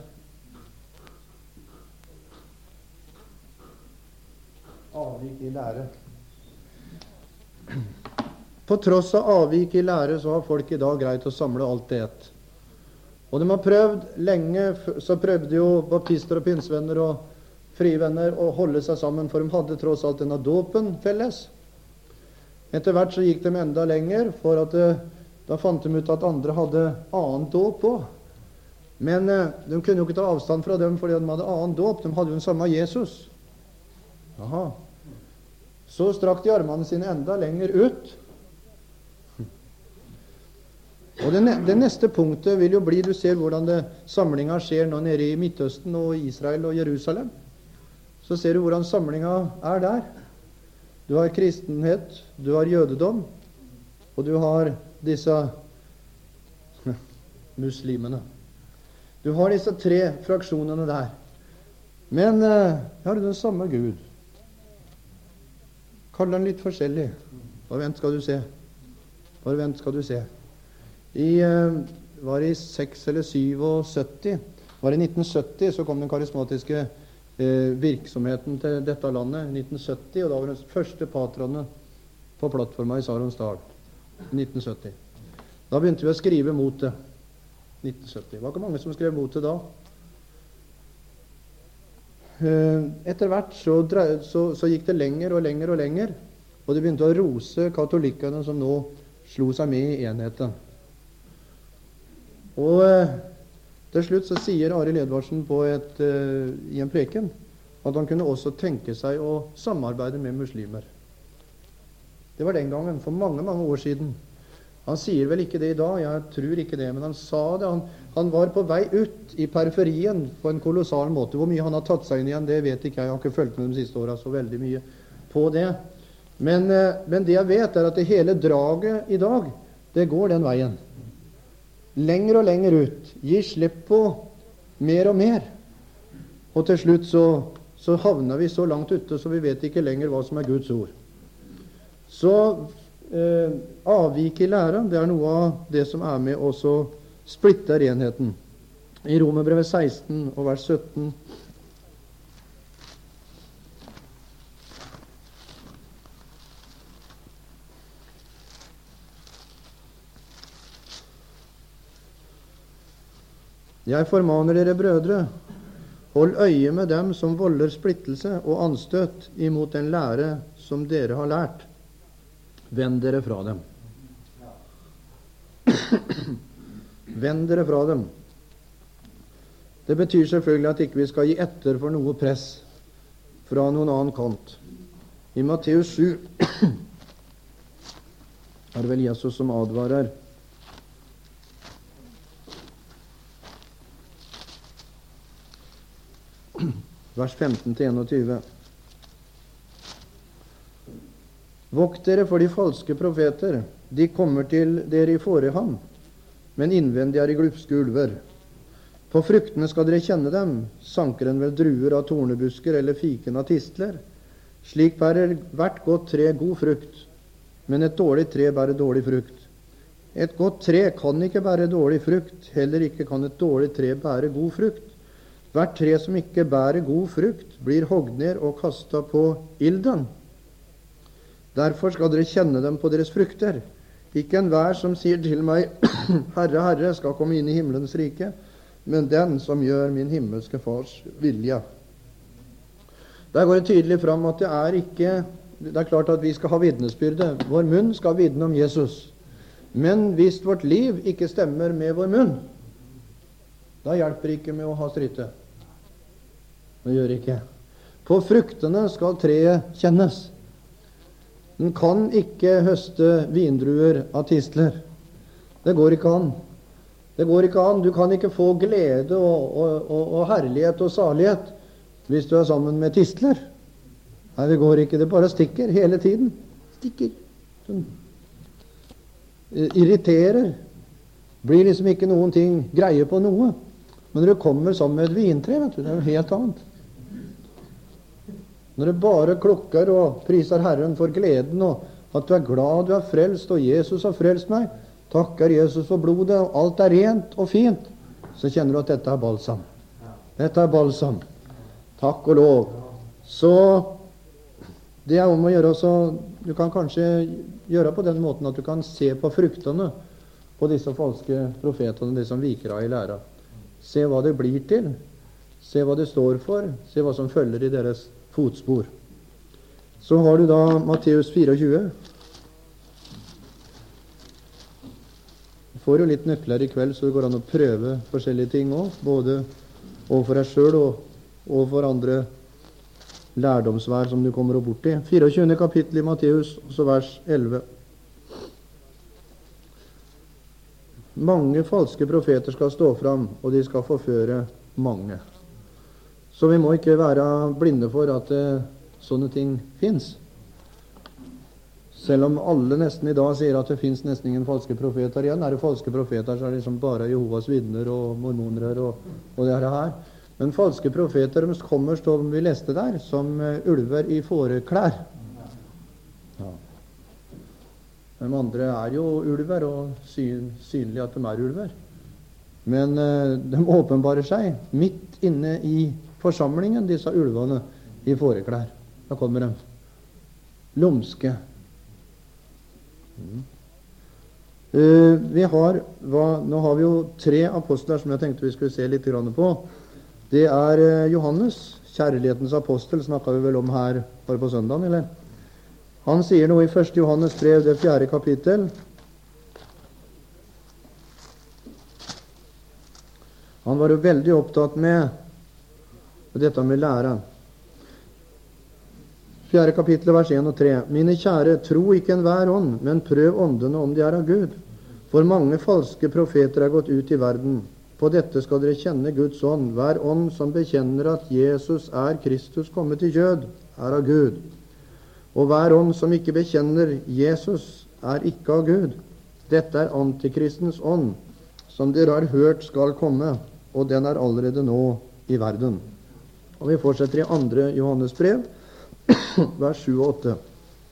Avvik i lære. På tross av avvik i lære, så har folk i dag greit å samle alt til ett. Og de har prøvd lenge, så prøvde jo baptister og pinsevenner og frivenner å holde seg sammen, for de hadde tross alt denne dåpen felles. Etter hvert så gikk de enda lenger, for at da fant de ut at andre hadde annen dåp også. Men de kunne jo ikke ta avstand fra dem fordi de hadde annen dåp. De hadde jo den samme Jesus. Aha. Så strakk de armene sine enda lenger ut. Og det neste punktet vil jo bli, du ser hvordan samlinga skjer nå nede i Midtøsten og Israel og Jerusalem. Så ser du hvordan samlinga er der. Du har kristenhet, du har jødedom, og du har disse muslimene. Du har disse 3 fraksjonene der. Men har du den samme Gud? Kall den litt forskjellig. Bare vent skal du se. Bare vent skal du se. Var i 6 eller 77, var i 1970, så kom den karismatiske virksomheten til dette landet, 1970, og da var den første patronen på plattforma i Saronsdal, 1970. Da begynte vi å skrive mot det. 1970. Det var ikke mange som skrev botet da. Etter hvert så gikk det lenger og lenger og lenger, og det begynte å rose katolikkene som nå slo seg med i enheten. Og til slutt så sier Arild Edvardsen i en preken at han kunne også tenke seg å samarbeide med muslimer. Det var den gangen, for mange, mange år siden. Han sier vel ikke det i dag, jeg tror ikke det, men han sa det. Han var på vei ut i periferien på en kolossal måte. Hvor mye han har tatt seg inn igjen, det vet ikke jeg. Jeg har ikke fulgt med de siste årene så veldig mye på det. Men det jeg vet er at det hele draget i dag, det går den veien. Lenger og lenger ut. Gi slipp på mer og mer. Og til slutt så havner vi så langt ute, så vi vet ikke lenger hva som er Guds ord. Så avvik i læra, det er noe av det som er med å splitte enheten. I Romerbrevet 16 og vers 17 Jeg formaner dere, brødre, hold øye med dem som volder splittelse og anstøt imot den lære som dere har lært. Vend dere fra dem. Vend dere fra dem. Det betyr selvfølgelig at ikke vi skal gi etter for noe press fra noen annen kant. I Matteus 7 er det vel Jesus som advarer. Vers 15-21. Vokt dere for de falske profeter. De kommer til dere i forehånd, men innvendig er i glupske ulver. På fruktene skal dere kjenne dem. Sanker en vel druer av tornebusker eller fiken av tistler? Slik bærer hvert godt tre god frukt, men et dårlig tre bærer dårlig frukt. Et godt tre kan ikke bære dårlig frukt, heller ikke kan et dårlig tre bære god frukt. Hvert tre som ikke bærer god frukt, blir hogd ned og kastet på ilden. Derfor skal dere kjenne dem på deres frukter. Ikke enhver som sier til meg, Herre, Herre, skal komme inn i himmelens rike, men den som gjør min himmelske fars vilje. Der går det tydelig fram at det er klart at vi skal ha vitnesbyrde. Vår munn skal vitne om Jesus. Men hvis vårt liv ikke stemmer med vår munn, da hjelper ikke med å ha stryte. Det gjør ikke. På fruktene skal treet kjennes. Den kan ikke høste vindruer av tistler. Det går ikke an. Det går ikke an. Du kan ikke få glede og herlighet og salighet hvis du er sammen med tistler. Nei, det går ikke. Det bare stikker hele tiden. Stikker. Sånn. Irriterer. Blir liksom ikke noen ting greie på noe. Men når du kommer sammen med et vintre, vet du, det er jo helt annet. Når du bare klukker og priser Herren for gleden, og at du er glad du er frelst, og Jesus har frelst meg, takker Jesus for blodet, og alt er rent og fint, så kjenner du at dette er balsam. Dette er balsam. Takk og lov. Så det er om å gjøre også, du kan kanskje gjøre på den måten at du kan se på fruktene på disse falske profetene, de som viker av i læra. Se hva det blir til. Se hva det står for. Se hva som følger i deres fotspor. Så har du da Matteus 24. Du får jo litt nøkler i kveld, så det går an å prøve forskjellige ting også, både overfor deg selv og overfor andre lærdomsvær som du kommer opp bort i. 24. kapittel i Matteus, så vers 11. Mange falske profeter skal stå fram, og de skal forføre mange. Så vi må ikke være blinde for at sånne ting finnes. Selv om alle nesten i dag sier at det finnes nesten ingen falske profeter igjen. Er det falske profeter, så er det liksom bare Jehovas vitner og mormoner og det her. Men falske profeter kommer, som vi leste der, som ulver i fåreklær. Ja. De andre er jo ulver, og synlig at de er ulver. Men de åpenbarer seg midt inne i forsamlingen, disse ulvene i fåreklær. Da kommer de. Lumske. Nå har vi jo 3 apostler som jeg tenkte vi skulle se litt grann på. Det er Johannes, kjærlighetens apostel, snakket vi vel om her bare på søndagen, eller? Han sier noe i 1. Johannes brev, det 4. kapittel. Han var jo veldig opptatt med dette med lære. 4. kapittel, vers 1 og 3. Mine kjære, tro ikke enhver ånd, men prøv åndene om de er av Gud. For mange falske profeter er gått ut i verden. På dette skal dere kjenne Guds ånd. Hver ånd som bekjenner at Jesus er Kristus kommet i kjød, er av Gud. Og hver ånd som ikke bekjenner Jesus, er ikke av Gud. Dette er antikristens ånd, som dere har hørt skal komme, og den er allerede nå i verden. Og vi fortsetter i 2. Johannes brev, vers 7 og 8.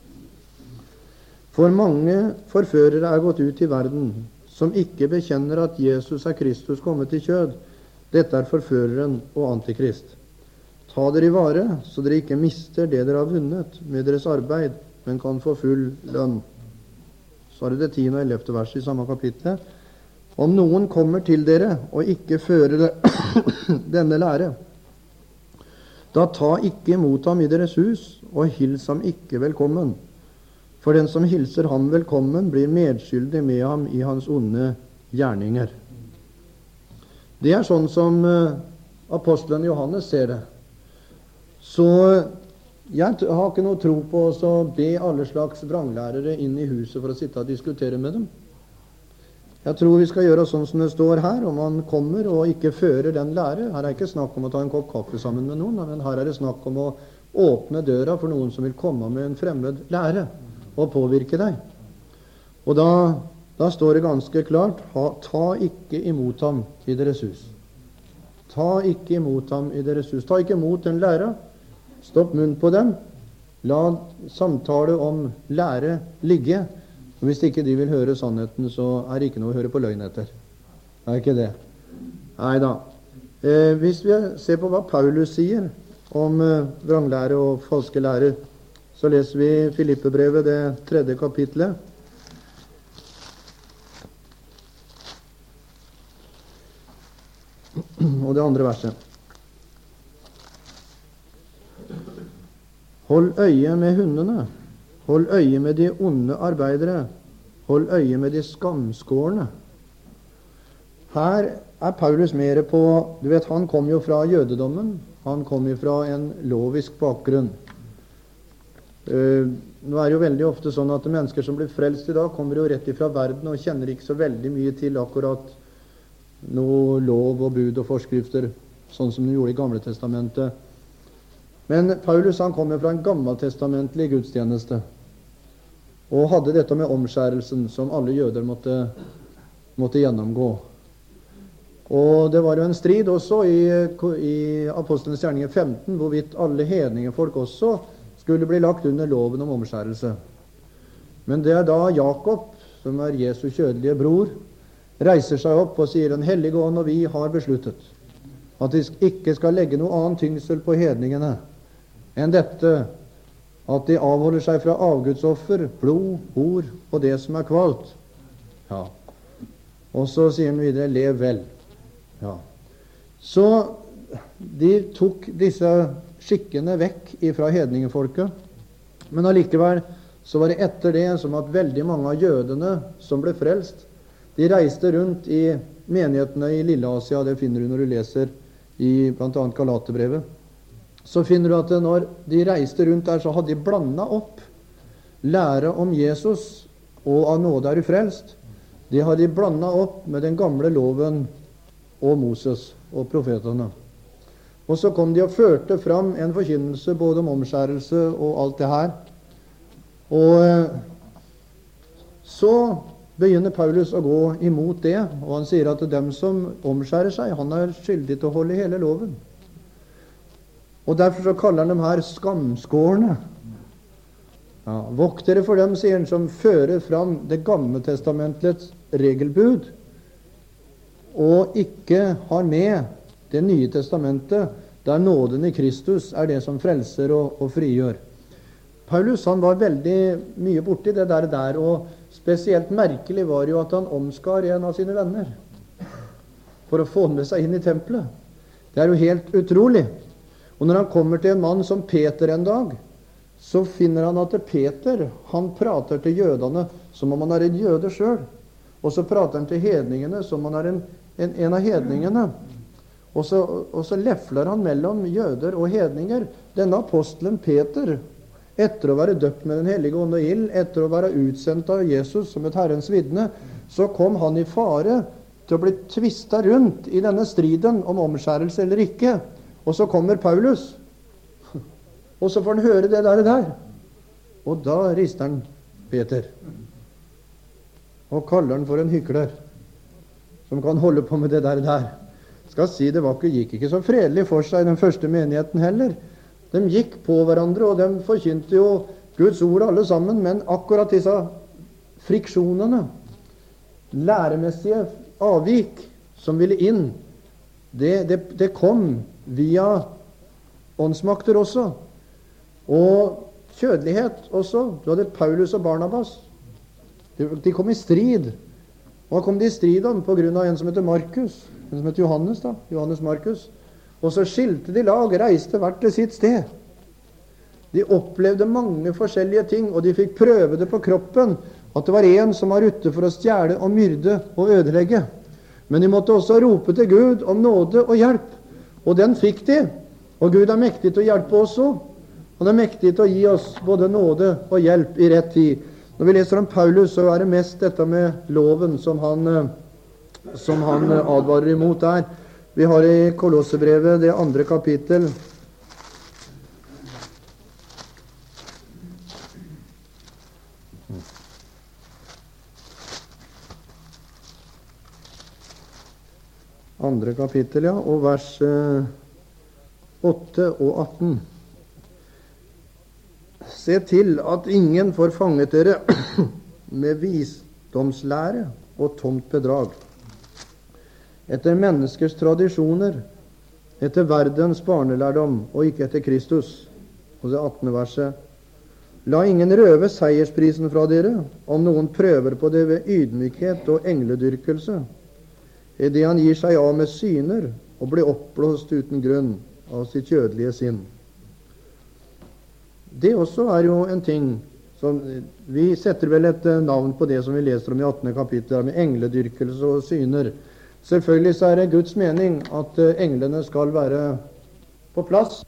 For mange forførere er gått ut i verden, som ikke bekjenner at Jesus er Kristus kommet i kjød. Dette er forføreren og antikrist. Ta dere i vare, så dere ikke mister det dere har vunnet med deres arbeid, men kan få full lønn. Så er det 10. og 11. vers i samme kapittel. Om noen kommer til dere og ikke fører denne lære, da ta ikke imot ham i deres hus, og hils ham ikke velkommen. For den som hilser ham velkommen, blir medskyldig med ham i hans onde gjerninger. Det er sånn som apostelen Johannes ser det. Så jeg har ikke noe tro på å be alle slags vranglærere inn i huset for å sitte og diskutere med dem. Jeg tror vi skal gjøre sånn som det står her, om man kommer og ikke fører den lære. Her er ikke snakk om å ta en kopp kaffe sammen med noen, men her er det snakk om å åpne døra for noen som vil komme med en fremmed lære og påvirke deg. Og da står det ganske klart, ta ikke imot ham i deres hus. Ta ikke imot ham i deres hus. Ta ikke imot den lære. Stopp munn på dem. La samtale om lære ligge. Og hvis ikke de vil høre sannheten, så er det ikke noe å høre på løgn etter. Det er ikke det. Neida. Hvis vi ser på hva Paulus sier om vranglære og falske lærer, så leser vi Filippebrevet, det 3. kapitlet. Og det 2. verset. Hold øye med hundene. Hold øye med de onde arbeidere. Hold øye med de skamskårne. Her er Paulus mer på, du vet, han kom jo fra jødedommen. Han kom jo fra en lovisk bakgrunn. Nå er det jo veldig ofte sånn at mennesker som blir frelst i dag, kommer jo rett ifra verden og kjenner ikke så veldig mye til akkurat noe lov og bud og forskrifter, sånn som de gjorde i Gamle testamentet. Men Paulus, han kom jo fra en gammeltestamentlig gudstjeneste, og hadde dette med omskjærelsen som alle jøder måtte gjennomgå. Og det var jo en strid også i Apostlenes gjerninger 15, hvorvidt alle hedningefolk også skulle bli lagt under loven om omskjærelse. Men det er da Jakob, som er Jesu kjødelige bror, reiser seg opp og sier: Den hellige ånd og vi har besluttet at de ikke skal legge noe annen tyngsel på hedningene enn dette, at de avholder seg fra avgudsoffer, blod, hor og det som er kvalt. Ja. Og så sier han videre: lev vel. Ja. Så de tok disse skikkene vekk fra hedningefolket, men allikevel så var det etter det som at veldig mange av jødene som ble frelst, de reiste rundt i menighetene i Lille-Asia. Det finner du når du leser i blant annet Galaterbrevet. Så finner du at når de reiste rundt der, så hadde de blandet opp lære om Jesus og av nåde er du frelst. De hadde blandet opp med den gamle loven og Moses og profetene. Og så kom de og førte fram en forkynnelse både om omskjærelse og alt det her. Og så begynner Paulus å gå imot det, og han sier at dem som omskjærer seg, han er skyldig til å holde hele loven. Og derfor så kaller han dem her skamskårne. Ja, vokt dere for dem, sier han, som fører fram det gamle testamentets regelbud, og ikke har med det nye testamentet, der nåden i Kristus er det som frelser og frigjør. Paulus, han var veldig mye borti det der, og spesielt merkelig var jo at han omskar en av sine venner for å få med seg inn i tempelet. Det er jo helt utrolig. Og når han kommer til en mann som Peter en dag, så finner han at Peter, han prater til jødene som om han er en jøde selv. Og så prater han til hedningene som om han er en av hedningene. Og så lefler han mellom jøder og hedninger. Denne apostelen Peter, etter å være døpt med den hellige ånd og ild, etter å være utsendt av Jesus som et Herrens vitne, så kom han i fare til å bli tvistet rundt i denne striden om omskjærelse eller ikke. Og så kommer Paulus, og så får han høre det der. Og da rister han Peter, og kaller han for en hykler, som kan holde på med det der. Skal si, gikk ikke så fredelig for seg i den første menigheten heller. De gikk på hverandre, og de forkynte jo Guds ord alle sammen, men akkurat disse friksjonene, læremessige avvik som ville inn, det kom via åndsmakter også, og kjødelighet også. Du hadde Paulus og Barnabas. De kom i strid. Og hva kom de i strid om? På grunn av en som heter Markus, en som heter Johannes da, Johannes Markus. Og så skilte de lag, reiste hvert til sitt sted. De opplevde mange forskjellige ting, og de fikk prøve det på kroppen, at det var en som var ute for å stjele og myrde og ødelegge. Men de måtte også rope til Gud om nåde og hjelp. Og den fikk de. Og Gud er mektig til å hjelpe oss også. Han er mektig til å gi oss både nåde og hjelp i rett tid. Når vi leser om Paulus, så er det mest dette med loven som han advarer imot der. Vi har i Kolossebrevet, det 2. kapittel, og vers 8 og 18. Se til at ingen får fanget dere med visdomslære og tomt bedrag, etter menneskers tradisjoner, etter verdens barnelærdom og ikke etter Kristus. Og det 18. verset. La ingen røve seiersprisen fra dere, om noen prøver på det ved ydmykhet og engledyrkelse, i det han gir seg av med syner og blir oppblåst uten grunn av sitt kjødelige sinn. Det også er jo en ting som vi setter vel et navn på det som vi leser om i 18. kapittel, med engledyrkelse og syner. Selvfølgelig så er det Guds mening at englene skal være på plass.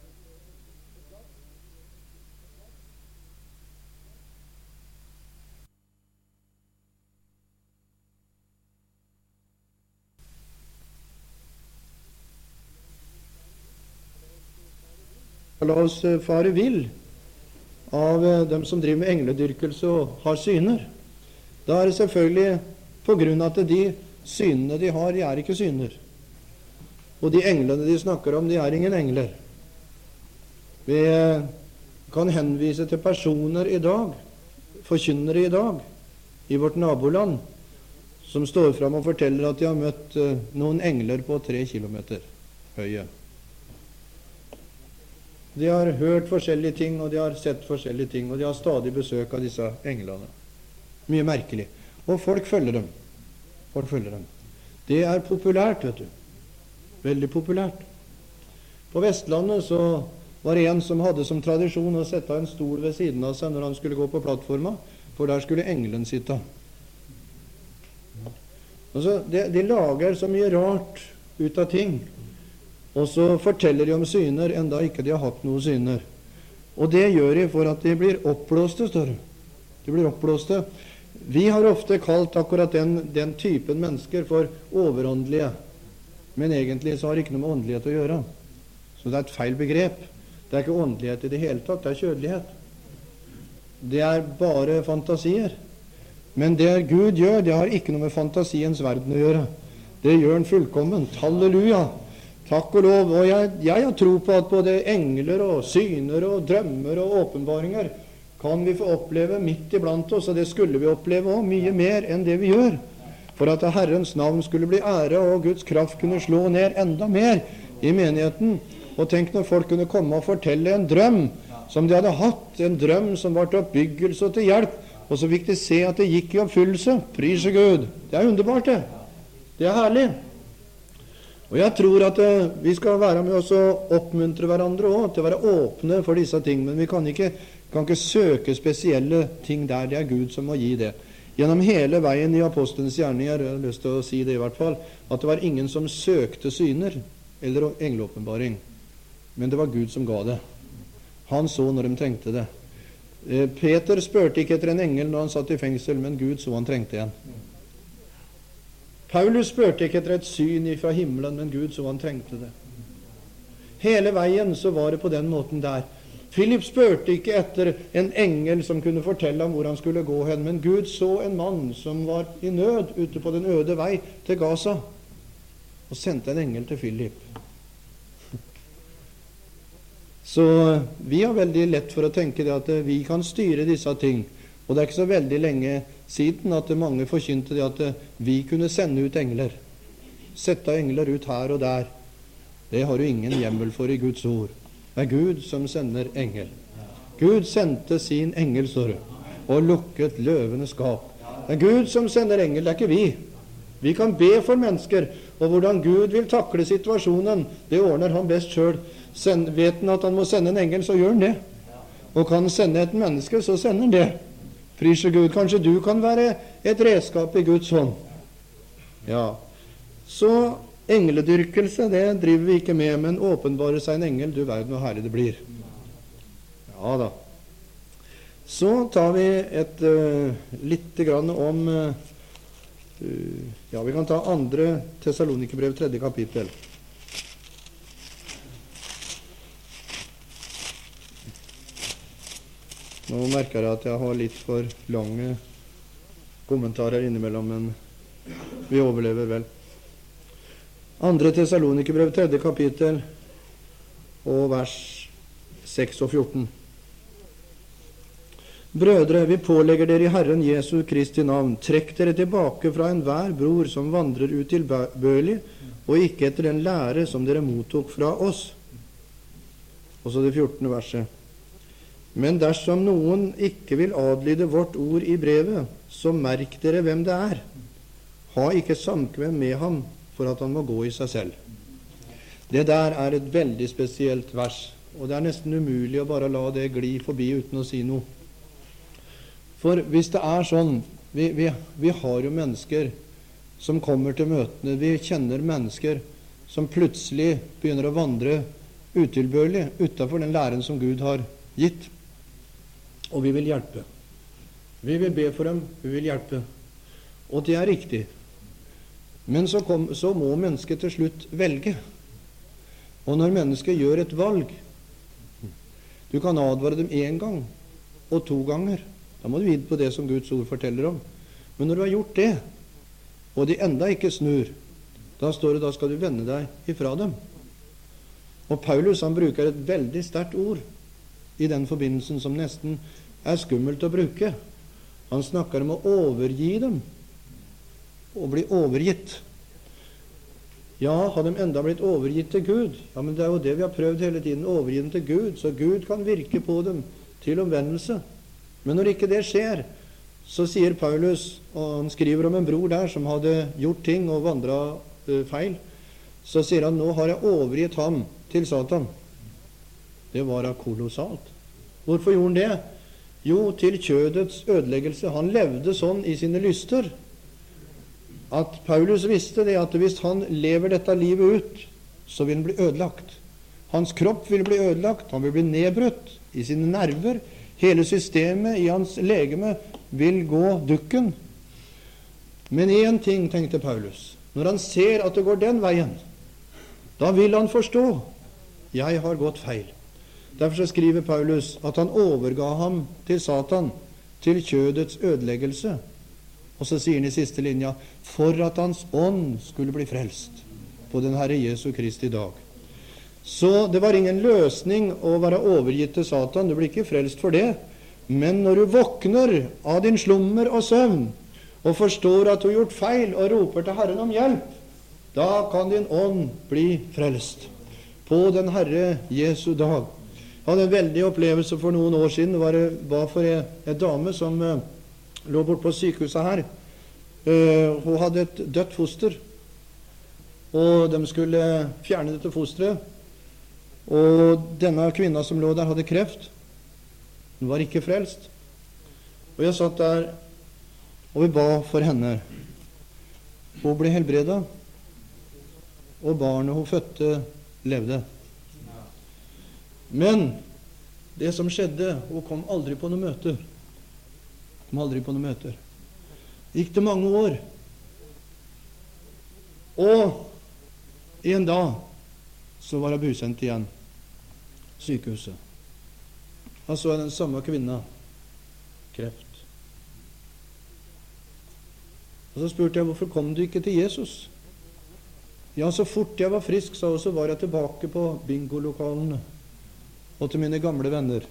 La oss fare vill av dem som driver med engledyrkelse og har syner. Da er det selvfølgelig på grunn av at de synene de har, de er ikke syner. Og de englene de snakker om, de er ingen engler. Vi kan henvise til personer i dag, forkynnere i dag, i vårt naboland, som står fram og forteller at de har møtt noen engler på 3 kilometer høye. De har hørt forskjellige ting, og de har sett forskjellige ting, og de har stadig besøk av disse englene. Mye merkelig. Og folk følger dem. Det er populært, vet du. Veldig populært. På Vestlandet så var det en som hadde som tradisjon å sette en stol ved siden av seg når han skulle gå på plattforma, for der skulle englen sitte. Altså, de lager så mye rart ut av ting. Og så forteller de om syner, enda ikke de har hatt noen syner. Og det gjør de for at de blir oppblåste, står det. De blir oppblåste. Vi har ofte kalt akkurat den typen mennesker for overåndelige. Men egentlig så har det ikke noe med åndelighet å gjøre. Så det er et feil begrep. Det er ikke åndelighet i det hele tatt, det er kjødelighet. Det er bare fantasier. Men det Gud gjør, det har ikke noe med fantasiens verden å gjøre. Det gjør han fullkomment. Halleluja! Takk og lov. Og jeg har tro på at både engler og syner og drømmer og åpenbaringer kan vi få oppleve midt iblant oss, og det skulle vi oppleve også, mye mer enn det vi gjør. For at Herrens navn skulle bli ære, og Guds kraft kunne slå ned enda mer i menigheten. Og tenk når folk kunne komme og fortelle en drøm som de hadde hatt, en drøm som var til oppbyggelse og til hjelp. og så fikk de se at det gikk i oppfyllelse. Prise Gud. Det underbart, det. Det herlig. Og jeg tror at vi skal være med oss og oppmuntre hverandre også, til å være åpne for disse ting, men vi kan ikke søke spesielle ting der. Det Gud som må gi det. Gjennom hele veien i apostelens gjerninger, jeg har lyst til å si det i hvert fall, at det var ingen som søkte syner eller engleåpenbaring, men det var Gud som ga det. Han så når de trengte det. Peter spurte ikke etter en engel når han satt i fengsel, men Gud så han trengte en. Paulus spurte ikke etter et syn fra himmelen, men Gud så han trengte det. Hele veien så var det på den måten der. Philip spurte ikke etter en engel som kunne fortelle ham hvor han skulle gå hen, men Gud så en mann som var i nød ute på den øde vei til Gaza, og sendte en engel til Philip. Så vi har veldig lett for å tenke det at vi kan styre disse ting, og det ikke så veldig lenge siden at mange forkynte det at vi kunne sende ut engler, sette engler ut her og der. Det har du ingen hjemmel for i Guds ord. Det Gud som sender engel. Gud sendte sin engel, står det, og lukket løvenes skap. Det Gud som sender engel, det ikke vi. Vi kan be for mennesker, og hvordan Gud vil takle situasjonen, det ordner han best selv. Vet han at han må sende en engel, så gjør han det. Og kan han sende et menneske, så sender han det. Prise Gud. Kanskje du kan være et redskap i Guds hånd. Ja. Så engledyrkelse, det driver vi ikke med, men åpenbare seg en engel, du vet hvor herlig det blir. Ja da. Så tar vi et litt grann om ja, vi kan ta 2. Tessalonikerbrev 3. kapittel. Nå merker jeg at jeg har litt for lange kommentarer innimellom, men vi overlever vel. 2. Tessalonikerbrev 3. kapittel og vers 6 og 14. Brødre, vi pålegger dere i Herren Jesu Kristi navn, trekk dere tilbake fra enhver bror som vandrer utilbørlig, og ikke etter den lære som dere mottok fra oss. Og så det 14. verset. Men dersom noen ikke vil adlyde vårt ord i brevet, så merk dere hvem det er. Ha ikke samkvem med ham, for at han må gå i seg selv. Det der er et veldig spesielt vers, og det er nesten umulig å bare la det gli forbi uten å si noe. For hvis det er sånn, vi har jo mennesker som kommer til møtene, vi kjenner mennesker som plutselig begynner å vandre utilbørlig utenfor den læren som Gud har gitt. Og vi vil hjelpe. Vi vil be for dem, vi vil hjelpe. Og det er riktig. Men så må mennesket til slutt velge. Og når mennesket gjør et valg, du kan advare dem 1 gang og 2 ganger. Da må du vite på det som Guds ord forteller om. Men når du har gjort det, og de enda ikke snur, da står det, da skal du vende deg ifra dem. Og Paulus, han bruker et veldig sterkt ord i den forbindelsen som nesten er skummelt å bruke. Han snakker om å overgi dem, og bli overgitt. Ja, har de enda blitt overgitt til Gud? Ja, men det er jo det vi har prøvd hele tiden, overgi dem til Gud, så Gud kan virke på dem til omvendelse. Men når ikke det skjer, så sier Paulus, og han skriver om en bror der som hadde gjort ting og vandret feil, så sier han, nå har jeg overgitt ham til Satan. Det var da kolossalt. Hvorfor gjorde han det? Jo, til kjødets ødeleggelse. Han levde sånn i sine lyster, at Paulus visste det, at hvis han lever dette livet ut, så vil han bli ødelagt. Hans kropp vil bli ødelagt, han vil bli nedbrutt i sine nerver. Hele systemet i hans legeme vil gå dukken. Men en ting, tenkte Paulus, når han ser at det går den veien, da vil han forstå, jeg har gått feil. Derfor så skriver Paulus at han overga ham til Satan, til kjødets ødeleggelse. Og så sier han i siste linja, for at hans ånd skulle bli frelst på den Herre Jesu Kristi dag. Så det var ingen løsning å være overgitt til Satan, du blir ikke frelst for det. Men når du våkner av din slummer og søvn, og forstår at du har gjort feil, og roper til Herren om hjelp, da kan din ånd bli frelst på den Herre Jesu dag. Jeg hadde en veldig opplevelse for noen år siden. Det var for en dame som lå bort på sykehuset her. Hun hadde et dødt foster, og de skulle fjerne dette fosteret. Og denne kvinna som lå der hadde kreft. Hun var ikke frelst. Og jeg satt der, og vi ba for henne. Hun ble helbredet, og barnet hun fødte levde. Men det som skjedde, hun kom aldri på noen møter. Gikk det mange år. Og en dag så var hun busendt igjen. Sykehuset. Og så den samme kvinna. Kreft. Og så spurte jeg, hvorfor kom du ikke til Jesus? Ja, så fort jeg var frisk, så var jeg tilbake på bingolokalene og til mine gamle venner.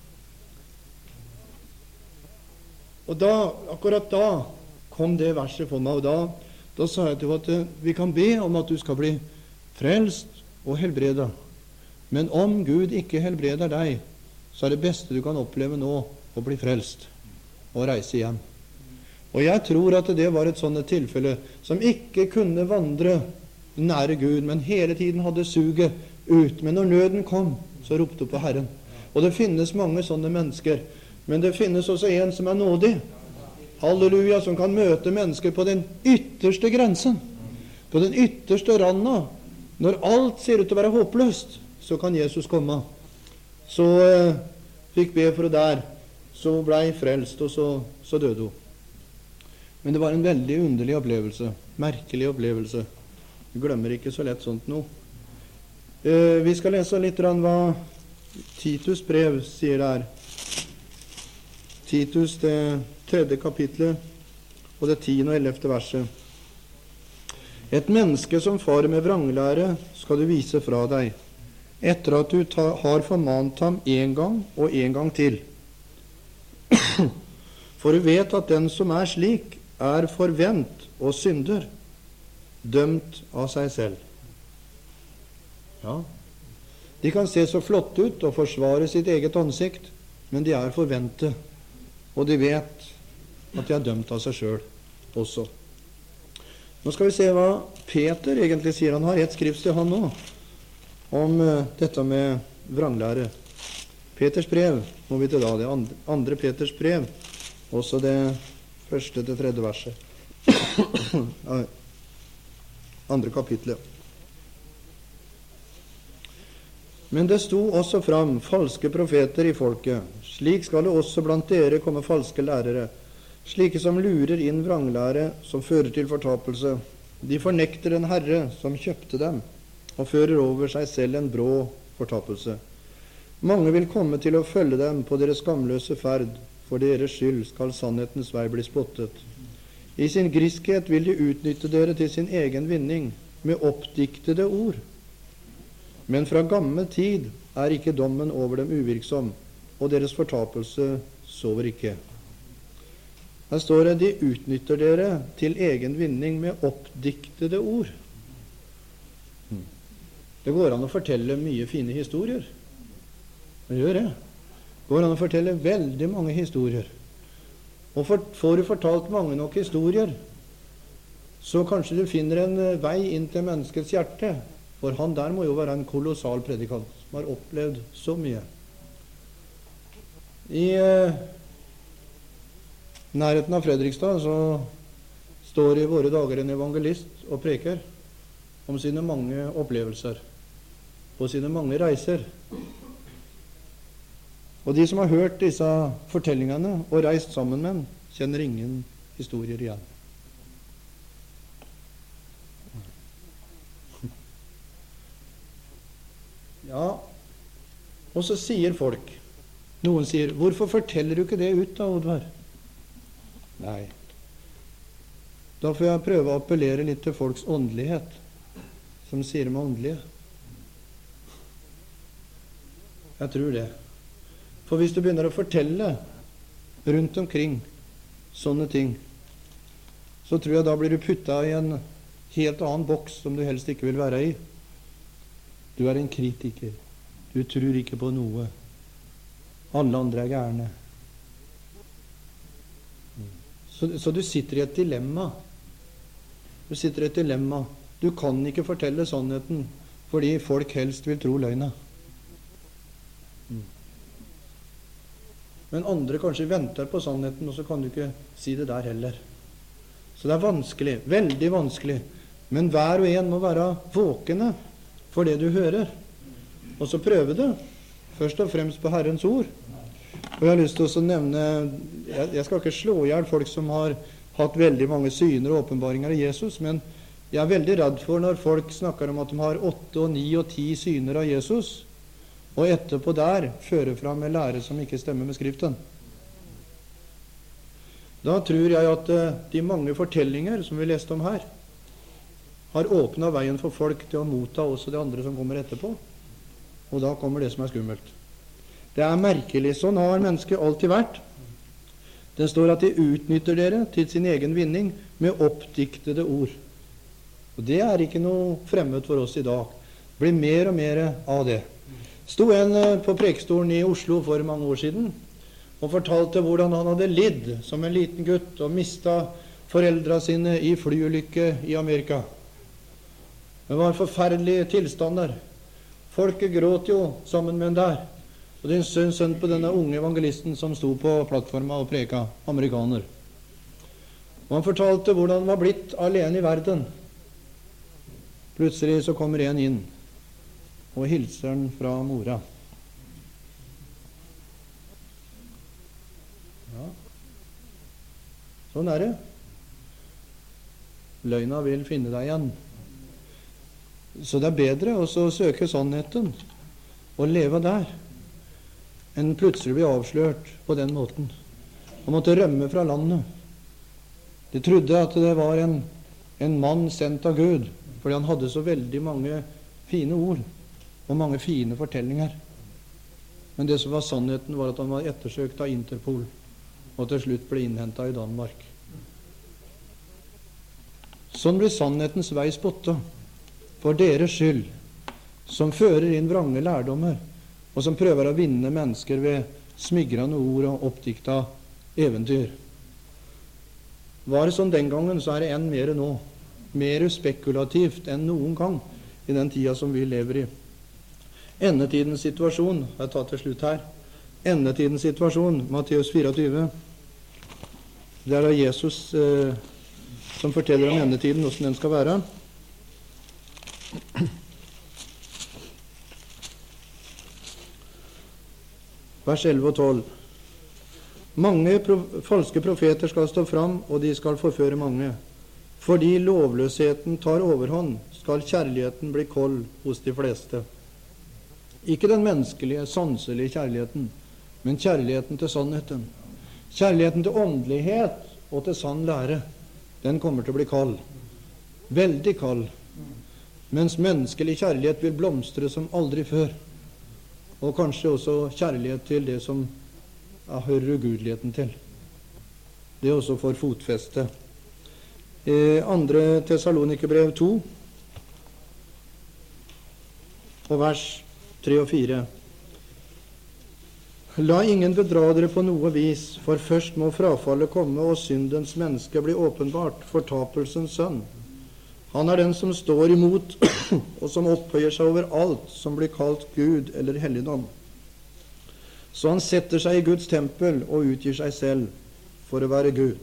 Og da, akkurat da, kom det verset for meg, og da sa jeg til henne at vi kan be om at du skal bli frelst og helbredet. Men om Gud ikke helbreder deg, så er det beste du kan oppleve nå å bli frelst og reise hjem. Og jeg tror at det var et sånt tilfelle som ikke kunne vandre nære Gud, men hele tiden hadde suget ut. Men når nøden kom, så ropte hun på Herren. Og det finnes mange sånne mennesker, men det finnes også en som er nådig. Halleluja, som kan møte mennesker på den ytterste grensen, på den ytterste randa. Når alt ser ut til å være håpløst, så kan Jesus komme. Så fikk be for henne der, så ble frelst, og så døde hun. Men det var en veldig underlig opplevelse, merkelig opplevelse. Vi glemmer ikke så lett sånt nå. Vi skal lese litt hva Titus brev sier der. Titus, det 3. kapitlet, og det 10. og 11. verset. Et menneske som farer med vranglære skal du vise fra deg, etter at du har formant ham en gang og en gang til. For du vet at den som er slik, er forvent og synder, dømt av seg selv. Ja, de kan se så flotte ut og forsvare sitt eget ansikt, men de er forvente, og de vet at de er dømt av seg selv også. Nå skal vi se hva Peter egentlig sier. Han har et skriftsted han nå, om dette med vranglære. Peters brev, må vi til da, det andre Peters brev, også det 1. til 3. verset. 2. kapitlet. Men det sto også fram falske profeter i folket. Slik skal det også blant dere komme falske lærere, slike som lurer inn vranglære som fører til fortapelse. De fornekter den Herre som kjøpte dem, og fører over seg selv en brå fortapelse. Mange vil komme til å følge dem på deres skamløse ferd, for deres skyld skal sannhetens vei bli spottet. I sin griskhet vil de utnytte dere til sin egen vinning, med oppdiktede ord. Men fra gammel tid er ikke dommen over dem uvirksom, og deres fortapelse sover ikke. Her står det, de utnytter dere til egen vinning med oppdiktede ord. Det går an å fortelle mye fine historier. Det gjør det. Det går an å fortelle veldig mange historier. Og får du fortalt mange nok historier, så kanskje du finner en vei inn til menneskets hjerte. For han der må jo være en kolossal predikant som har opplevd så mye. I nærheten av Fredrikstad så står i våre dager en evangelist og preker om sine mange opplevelser, på sine mange reiser. Og de som har hørt disse fortellingene og reist sammen med ham, kjenner ingen historier igjen. Ja, og så sier folk, noen sier, hvorfor forteller du ikke det ut da, Oddvar? Nei, da får jeg prøve å appellere litt til folks åndelighet, som sier med åndelige. Jeg tror det. For hvis du begynner å fortelle rundt omkring sånne ting, så tror jeg da blir du puttet i en helt annen boks som du helst ikke vil være i. Du er en kritiker. Du tror ikke på noe. Alle andre er gærne. Så du sitter i et dilemma. Du sitter i et dilemma. Du kan ikke fortelle sannheten, fordi folk helst vil tro løgna. Men andre kanskje venter på sannheten, og så kan du ikke si det der heller. Så det er vanskelig, veldig vanskelig. Men hver og en må være våkne for det du hører. Og så prøve det, først og fremst på Herrens ord. Og jeg har lyst til å nevne, jeg skal ikke slå i hjel folk som har hatt veldig mange syner og åpenbaringer av Jesus, men jeg er veldig redd for når folk snakker om at de har 8 og 9 og 10 syner av Jesus, og etterpå der fører fram en lære som ikke stemmer med Skriften. Da tror jeg at de mange fortellinger som vi leste om her, har åpnet veien for folk til å motta også de andre som kommer etterpå. Og da kommer det som er skummelt. Det er merkelig. Sånn har mennesket alltid vært. Det står at de utnytter dere til sin egen vinning med oppdiktede ord. Og det er ikke noe fremmed for oss i dag. Det blir mer og mer av det. Sto en på prekestolen i Oslo for mange år siden og fortalte hvordan han hadde lidd som en liten gutt og mistet foreldra sine i flyulykke i Amerika. Det var forferdelige tilstander. Folket gråt jo sammen med en der. Og det er en sønn på denne unge evangelisten som sto på plattforma og preka, amerikaner. Og han fortalte hvordan han var blitt alene i verden. Plutselig så kommer en inn og hilser han fra mora. Ja. Sånn er det. Løgna vil finne deg igjen. Så det er bedre å søke sannheten og leve der, enn plutselig bli avslørt på den måten. Han måtte rømme fra landet. De trodde at det var en mann sendt av Gud, fordi han hadde så veldig mange fine ord og mange fine fortellinger. Men det som var sannheten, var at han var ettersøkt av Interpol, og til slutt ble innhentet i Danmark. Sånn blir sannhetens vei spottet for deres skyld, som fører inn vrange lærdommer, og som prøver å vinne mennesker ved smigrende ord og oppdikta eventyr. Var det sånn den gangen, så er det enn mer nå. Mer spekulativt enn noen gang i den tida som vi lever i. Endetidens situasjon, jeg tar til slutt her. Endetidens situasjon, Matteus 24. Det er da Jesus som forteller om endetiden, hvordan den skal være. Vers 11 og 12. Mange falske profeter skal stå fram, og de skal forføre mange. Fordi lovløsheten tar overhånd, skal kjærligheten bli kold hos de fleste. Ikke den menneskelige, sanselige kjærligheten, men kjærligheten til sannheten. Kjærligheten til åndelighet og til sann lære, den kommer til å bli kald. Veldig kald. Mens menneskelig kjærlighet vil blomstre som aldri før. Og kanskje også kjærlighet til det som hører ugudeligheten til. Det også får fotfeste. 2. Tessalonikerbrev 2 og vers 3 og 4. La ingen bedra dere på noe vis, for først må frafallet komme og syndens menneske bli åpenbart, fortapelsens sønn. Han er den som står imot og som opphøyer seg over alt som blir kalt Gud eller helligdom. Så han setter seg i Guds tempel og utgir seg selv for å være Gud.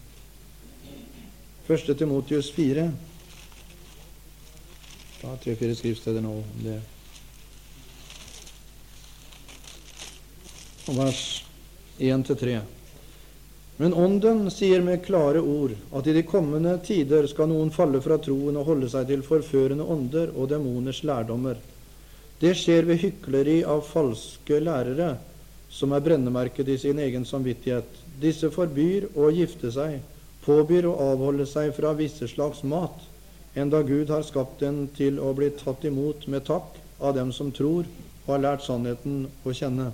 1. Timotheus 4. Da 3-4 skriftsteder nå om det. Vers 1-3. Men Ånden sier med klare ord at i de kommende tider skal noen falle fra troen og holde seg til forførende ånder og demoners lærdommer. Det skjer ved hykleri av falske lærere, som er brennemerket i sin egen samvittighet. Disse forbyr å gifte seg, påbyr å avholde seg fra visse slags mat, enda Gud har skapt den til å bli tatt imot med takk av dem som tror og har lært sannheten å kjenne.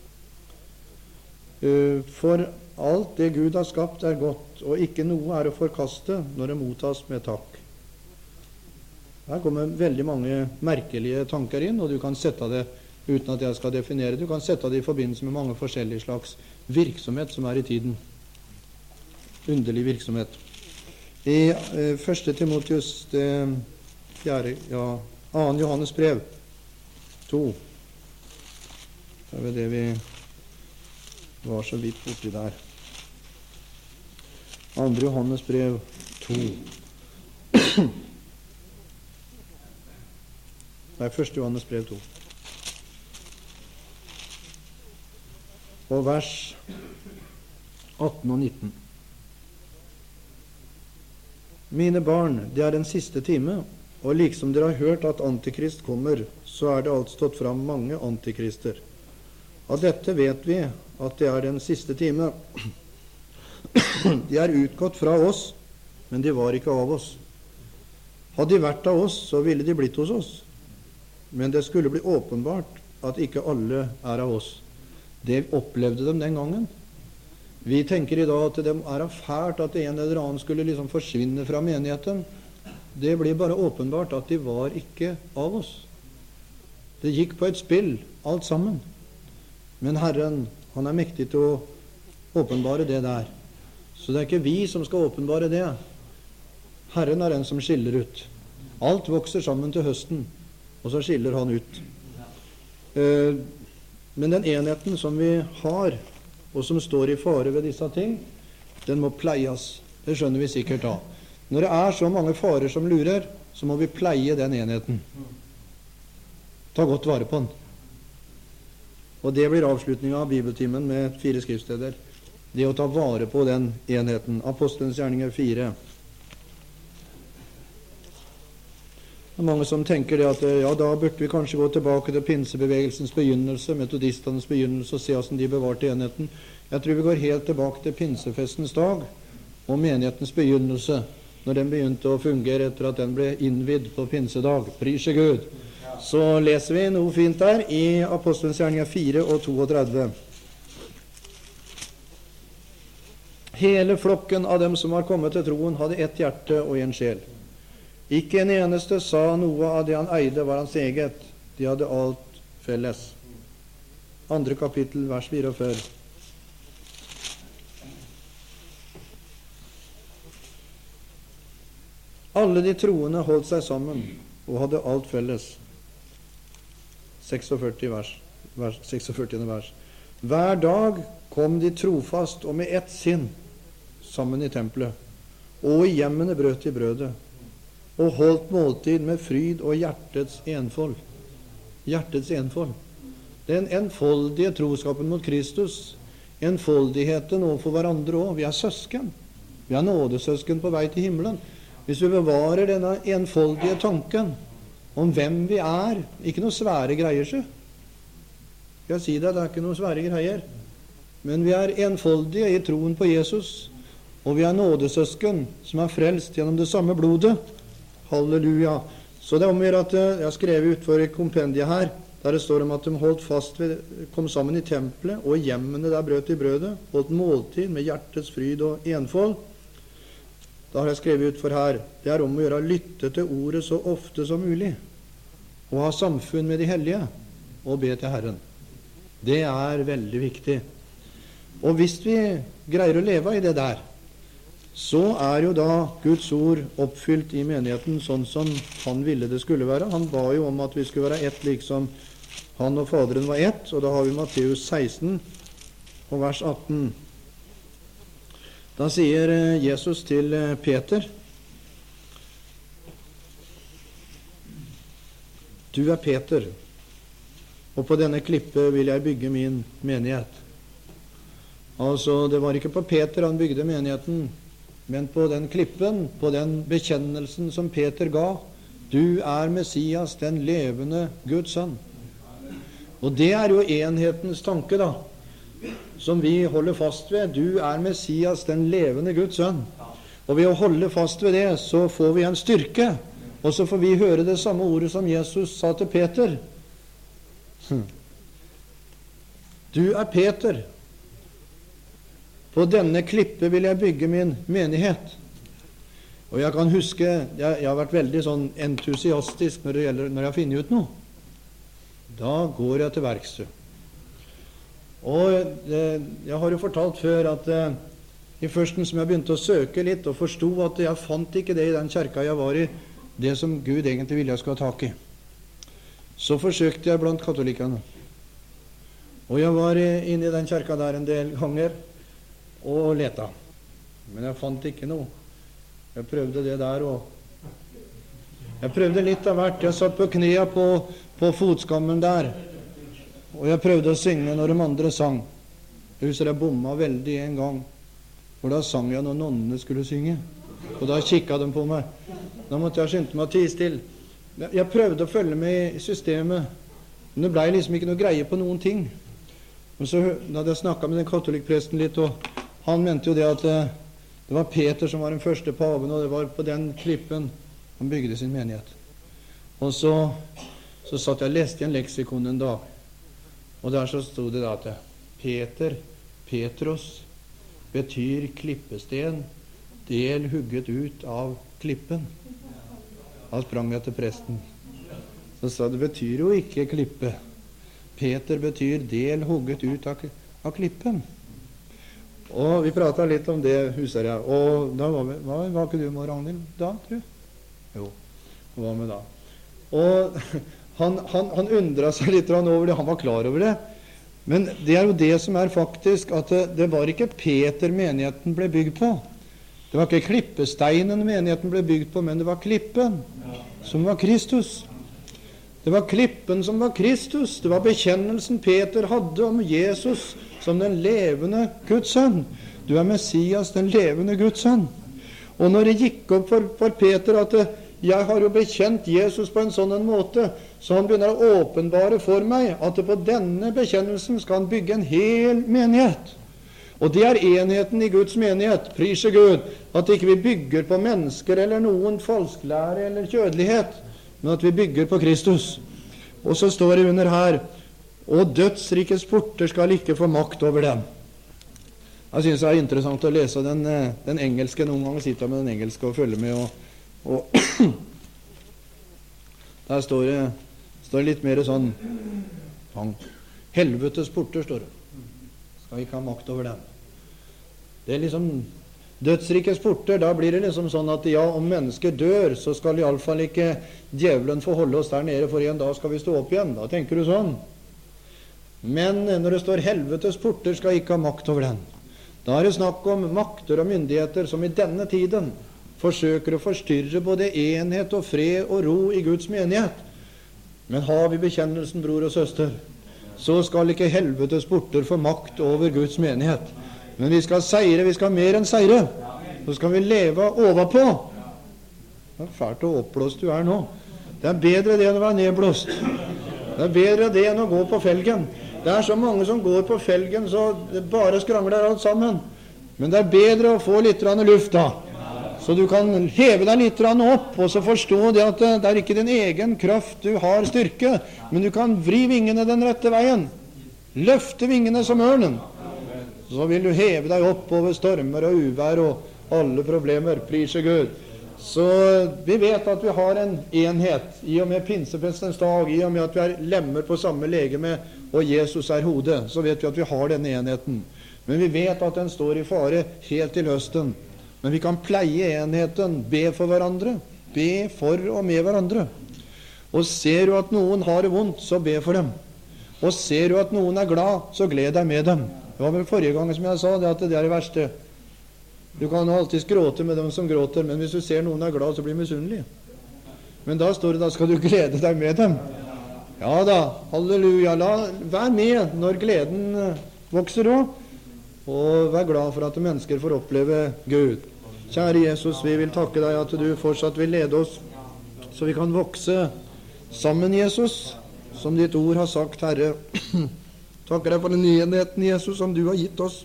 For alt det Gud har skapt er godt, og ikke noe er å forkaste når det mottas med takk. Her kommer veldig mange merkelige tanker inn, og du kan sette det uten at jeg skal definere. Du kan sette det i forbindelse med mange forskjellige slags virksomhet som er i tiden. underlig virksomhet. I 1. Timotheus, det 2. Johannes brev 2. Det er det vi var så vidt borti der. 2. Johannes brev 2. Nei, 1. Johannes brev 2. Og vers 18 og 19. Mine barn, det er den siste time, og liksom dere har hørt at Antikrist kommer, så er det alt stått fram mange antikrister. Av dette vet vi at det er den siste time. De er utgått fra oss, men de var ikke av oss. Hadde de vært av oss, så ville de blitt hos oss. Men det skulle bli åpenbart at ikke alle er av oss. Det opplevde de den gangen. Vi tenker i dag at det er fælt at en eller annen skulle liksom forsvinne fra menigheten. Det blir bare åpenbart at de var ikke av oss. Det gikk på et spill, alt sammen. Men Herren, han er mektig til å åpenbare det der. Så det er ikke vi som skal åpenbare det. Herren er den som skiller ut. Alt vokser sammen til høsten, og så skiller han ut. Men den enheten som vi har, og som står i fare ved disse ting, den må pleies. Det skjønner vi sikkert da. Når det er så mange farer som lurer, så må vi pleie den enheten. Ta godt vare på den. Og det blir avslutningen av bibeltimen med 4 skriftsteder. Det å ta vare på den enheten. Apostelens gjerninger 4. Det er mange som tenker det at ja, da burde vi kanskje gå tilbake til pinsebevegelsens begynnelse, metodistenes begynnelse, og se hvordan de bevarte enheten. Jeg tror vi går helt tilbake til pinsefestens dag og menighetens begynnelse, når den begynte å fungere etter at den ble innvidd på pinsedag. Prise Gud. Så leser vi noe fint der i Apostelens gjerninger 4 og 32. Hele flokken av dem som var kommet til troen, hadde ett hjerte og en sjel. Ikke en eneste sa noe av det han eide var hans eget. De hadde alt felles. 2. kapittel, vers 44. Alle de troende holdt seg sammen og hadde alt felles. 46. vers. Hver dag kom de trofast og med ett sinn sammen i tempelet, og i hjemmene brøt de brødet, og holdt måltid med fryd og hjertets enfold. Hjertets enfold. Den enfoldige troskapen mot Kristus, enfoldigheten overfor hverandre også. Vi er søsken. Vi er nådesøsken på vei til himmelen. Hvis vi bevarer denne enfoldige tanken om hvem vi er, ikke noe svære greier seg. Jeg sier det er ikke noe svære greier. Men vi er enfoldige i troen på Jesus, og vi er nådesøsken som er frelst gjennom det samme blodet. Halleluja. Så det omgjør at jeg har skrevet ut for kompendiet her, der det står om at de holdt fast ved, kom sammen i tempelet, og i hjemmene der brøt de brødet, holdt måltid med hjertets fryd og enfold. Da har jeg skrevet ut for her, det er om å gjøre å lytte til ordet så ofte som mulig, og ha samfunn med de hellige, og be til Herren. Det er veldig viktig. Og hvis vi greier å leve i det der, så er jo da Guds ord oppfylt i menigheten sånn som han ville det skulle være. Han ba jo om at vi skulle være ett liksom han og Faderen var ett, og da har vi Matteus 16 og vers 18. Da sier Jesus til Peter, du er Peter, og på denne klippe vil jeg bygge min menighet. Altså, det var ikke på Peter han bygde menigheten, men på den klippen, på den bekjennelsen som Peter ga. Du er Messias, den levende Guds sønn. Og det er jo enhetens tanke da, som vi holder fast ved. Du er Messias, den levende Guds sønn. Og ved å holde fast ved det, så får vi en styrke. Og så får vi høre det samme ordet som Jesus sa til Peter. Du er Peter. På denne klippe vil jeg bygge min menighet. Og jeg kan huske, jeg har vært veldig sånn entusiastisk når jeg har funnet ut noe. Da går jeg til verksted. Og jeg har jo fortalt før at I førsten som jeg begynte å søke litt, og forstod at jeg fant ikke det i den kjerka jeg var i, det som Gud egentlig ville jeg skulle ha tak i. Så forsøkte jeg blant katolikkene. Og jeg var inne i den kjerka der en del ganger, og leta. Men jeg fant ikke noe. Jeg prøvde det der, og jeg prøvde litt av hvert. Jeg satt på knea på fotskammen der, og jeg prøvde å synge når de andre sang. Jeg husker jeg bomma veldig en gang, for da sang jeg når nonnene skulle synge. Og da kikket de på meg. Da måtte jeg skynde meg å tie stille. Jeg prøvde å følge med i systemet, men det ble liksom ikke noe greie på noen ting. Og så hadde jeg snakket med den katolikkpresten litt, og han mente jo det at det var Peter som var den første paven, og det var på den klippen han bygde sin menighet. Og så satt jeg og leste i en leksikon en dag, og der så stod det da at Petros betyr klippesten, del hugget ut av klippen. Han sprang etter presten. Så sa det betyr jo ikke klippe. Peter betyr del hugget ut av klippen. Og vi pratet litt om det, husker jeg. Og da var ikke du med, Ragnhild, da, tror jeg? Jo, han var med da. Og han undret seg litt over det, han var klar over det. Men det er jo det som er faktisk, at det var ikke Peter menigheten ble bygd på. Det var ikke klippesteinen menigheten ble bygd på, men det var klippen som var Kristus. Det var klippen som var Kristus. Det var bekjennelsen Peter hadde om Jesus som den levende Guds sønn. Du er Messias, den levende Guds sønn. Og når det gikk opp for Peter at jeg har jo bekjent Jesus på en sånn en måte, så han begynner å åpenbare for meg at på denne bekjennelsen skal han bygge en hel menighet. Og det er enheten i Guds menighet, prise Gud, at ikke vi bygger på mennesker eller noen falsklære eller kjødelighet, men at vi bygger på Kristus. Og så står det under her, og dødsrikets porter skal ikke få makt over dem. Jeg synes det er interessant å lese den engelske, noen ganger sitter jeg med den engelske og følger med, og der står det litt mer sånn, helvetes porter står det. Skal ikke ha makt over dem. Det er liksom dødsrikets porter, da blir det liksom sånn at ja, om mennesker dør, så skal i alle fall ikke djevelen få holde oss der nede, for en dag skal vi stå opp igjen. Da tenker du sånn. Men når det står helvetes porter, skal ikke ha makt over den. Da er det snakk om makter og myndigheter som i denne tiden forsøker å forstyrre både enhet og fred og ro i Guds menighet. Men har vi bekjennelsen, bror og søster, så skal ikke helvetes porter få makt over Guds menighet. Men vi skal seire, vi skal mer enn seire. Så skal vi leve overpå. Det er fælt og oppblåst du er nå. Det er bedre det enn å være nedblåst. Det er bedre det enn å gå på felgen. Det er så mange som går på felgen, så det bare skrangler alt sammen. Men det er bedre å få litt luft da. Så du kan heve deg litt opp, og så forstå det at det er ikke din egen kraft du har styrke, men du kan vri vingene den rette veien. Løfte vingene som ørnen. Så vil du heve deg opp over stormer og uvær og alle problemer, prise Gud. Så vi vet at vi har en enhet, i og med pinsefestens dag, i og med at vi er lemmer på samme legeme, og Jesus er hodet, så vet vi at vi har denne enheten. Men vi vet at den står i fare helt til høsten. Men vi kan pleie enheten, be for hverandre, be for og med hverandre. Og ser du at noen har det vondt, så be for dem. Og ser du at noen er glad, så gled deg med dem. Det var vel forrige gang som jeg sa det, at det er det verste. Du kan alltid gråte med dem som gråter, men hvis du ser noen er glad, så blir misunnelige. Men da står det, da skal du glede deg med dem. Ja da, halleluja, vær med når gleden vokser også. Og vær glad for at mennesker får oppleve Gud. Kjære Jesus, vi vil takke deg at du fortsatt vil lede oss, så vi kan vokse sammen, Jesus, som ditt ord har sagt, Herre. Takker deg for den enheten, Jesus, som du har gitt oss,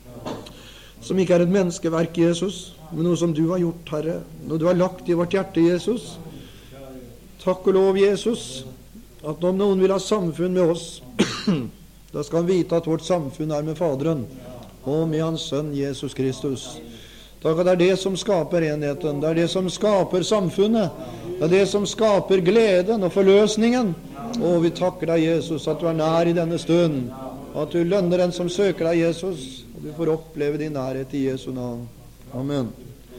som ikke er et menneskeverk, Jesus, men noe som du har gjort, Herre, noe du har lagt i vårt hjerte, Jesus. Takk og lov, Jesus, at om noen vil ha samfunn med oss, da skal han vite at vårt samfunn er med Faderen, og med hans sønn Jesus Kristus. Takk at det er det som skaper enheten, det er det som skaper samfunnet, det er det som skaper gleden og forløsningen. Og vi takker deg, Jesus, at du er nær i denne stund, at du lønner den som søker deg, Jesus, Og du får oppleve din nærhet i Jesu navn. Amen.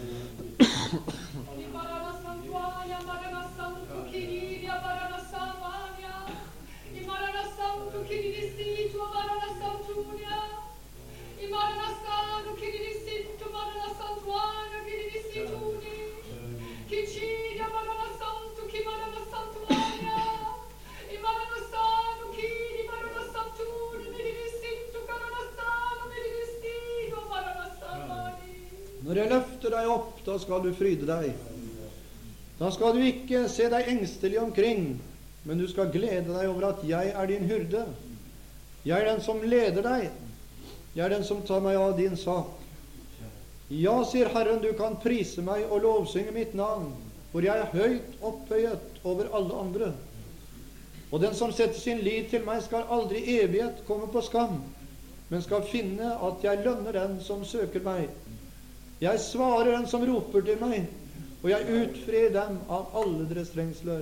Når jeg løfter deg opp, da skal du fryde deg. Da skal du ikke se deg engstelig omkring, men du skal glede deg over at jeg er din hyrde. Jeg er den som leder deg. Jeg er den som tar meg av din sak. Ja, sier Herren, du kan prise meg og lovsynge mitt navn, for jeg er høyt opphøyet over alle andre. Og den som setter sin lit til meg, skal aldri i evighet komme på skam, men skal finne at jeg lønner den som søker meg. Jeg svarer den som roper til meg, og jeg utfrir dem av alle deres trengsler.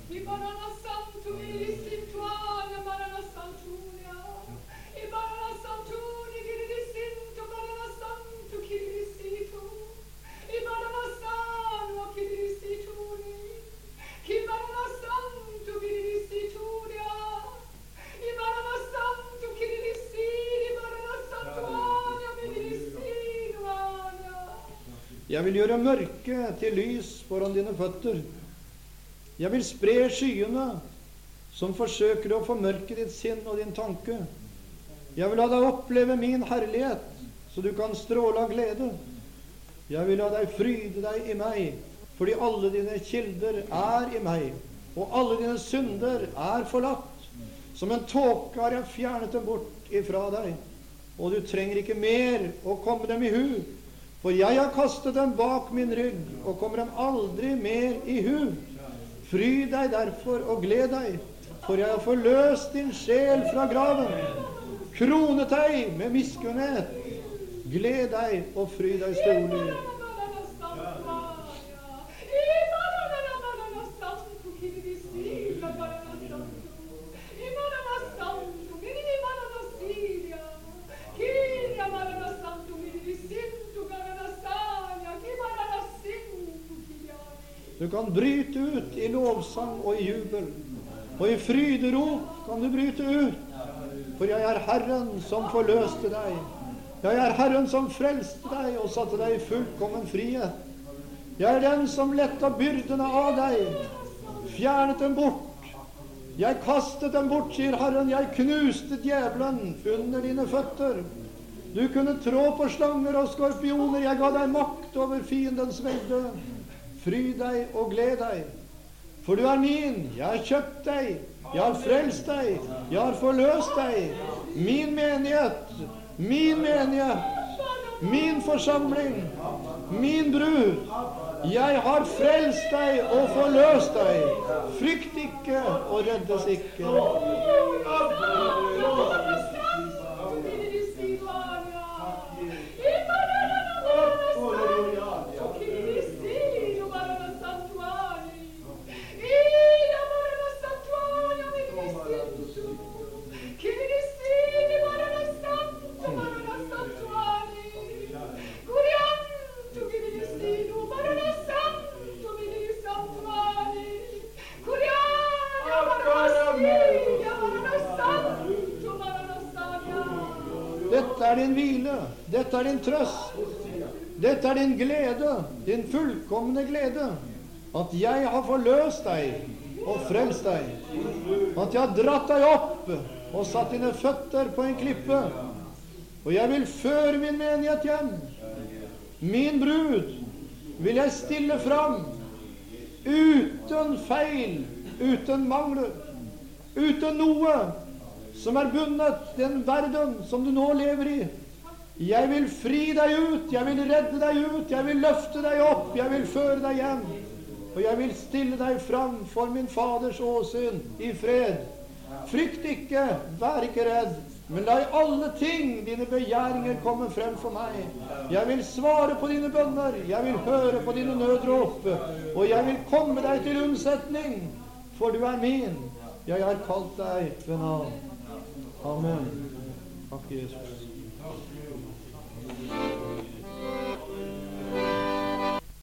Jeg vil gjøre mørke til lys foran dine føtter. Jeg vil spre skyene som forsøker å formørke ditt sinn og din tanke. Jeg vil la deg oppleve min herlighet, så du kan stråle av glede. Jeg vil la deg fryde deg i meg, fordi alle dine kilder er i meg, og alle dine synder er forlatt. Som en tåke har jeg fjernet dem bort ifra deg, og du trenger ikke mer å komme dem i hu. For jeg har kastet dem bak min rygg, og kommer dem aldri mer i hu. Fryd deg derfor og gled deg, for jeg har forløst din sjel fra graven. Kronet deg med miskunnhet. Gled deg og fryd deg storlig. Du kan bryte ut i lovsang og i jubel, og i fryderop kan du bryte ut. For jeg er Herren som forløste deg. Jeg er Herren som frelste deg og satte deg i fullkommen frihet. Jeg er den som letta byrdene av deg, fjernet dem bort. Jeg kastet dem bort, sier Herren. Jeg knuste djevelen under dine føtter. Du kunne trå på slanger og skorpioner. Jeg ga deg makt over fiendens velde. Fryd deg og gled deg, for du er min. Jeg har kjøpt deg, jeg har frelst deg, jeg har forløst deg. Min menighet, min forsamling, min brud. Jeg har frelst deg og forløst deg. Frykt ikke og reddes ikke. Dette er din hvile, dette er din trøst, dette er din glede, din fullkomne glede, at jeg har forløst deg og frelst deg, at jeg har dratt deg opp og satt dine føtter på en klippe, og jeg vil føre min menighet hjem. Min brud vil jeg stille fram, uten feil, uten mangler, uten noe som er bundet den verden som du nå lever i. Jeg vil fri deg ut, jeg vil redde deg ut, jeg vil løfte deg opp, jeg vil føre deg hjem, og jeg vil stille deg fram for min Faders åsyn i fred. Frykt ikke, vær ikke redd, men la i alle ting dine begjæringer komme frem for meg. Jeg vil svare på dine bønner, jeg vil høre på dine nødrop, og jeg vil komme deg til unnsetning, for du er min. Jeg har kalt deg ved navn. Amen. Takk, Jesus.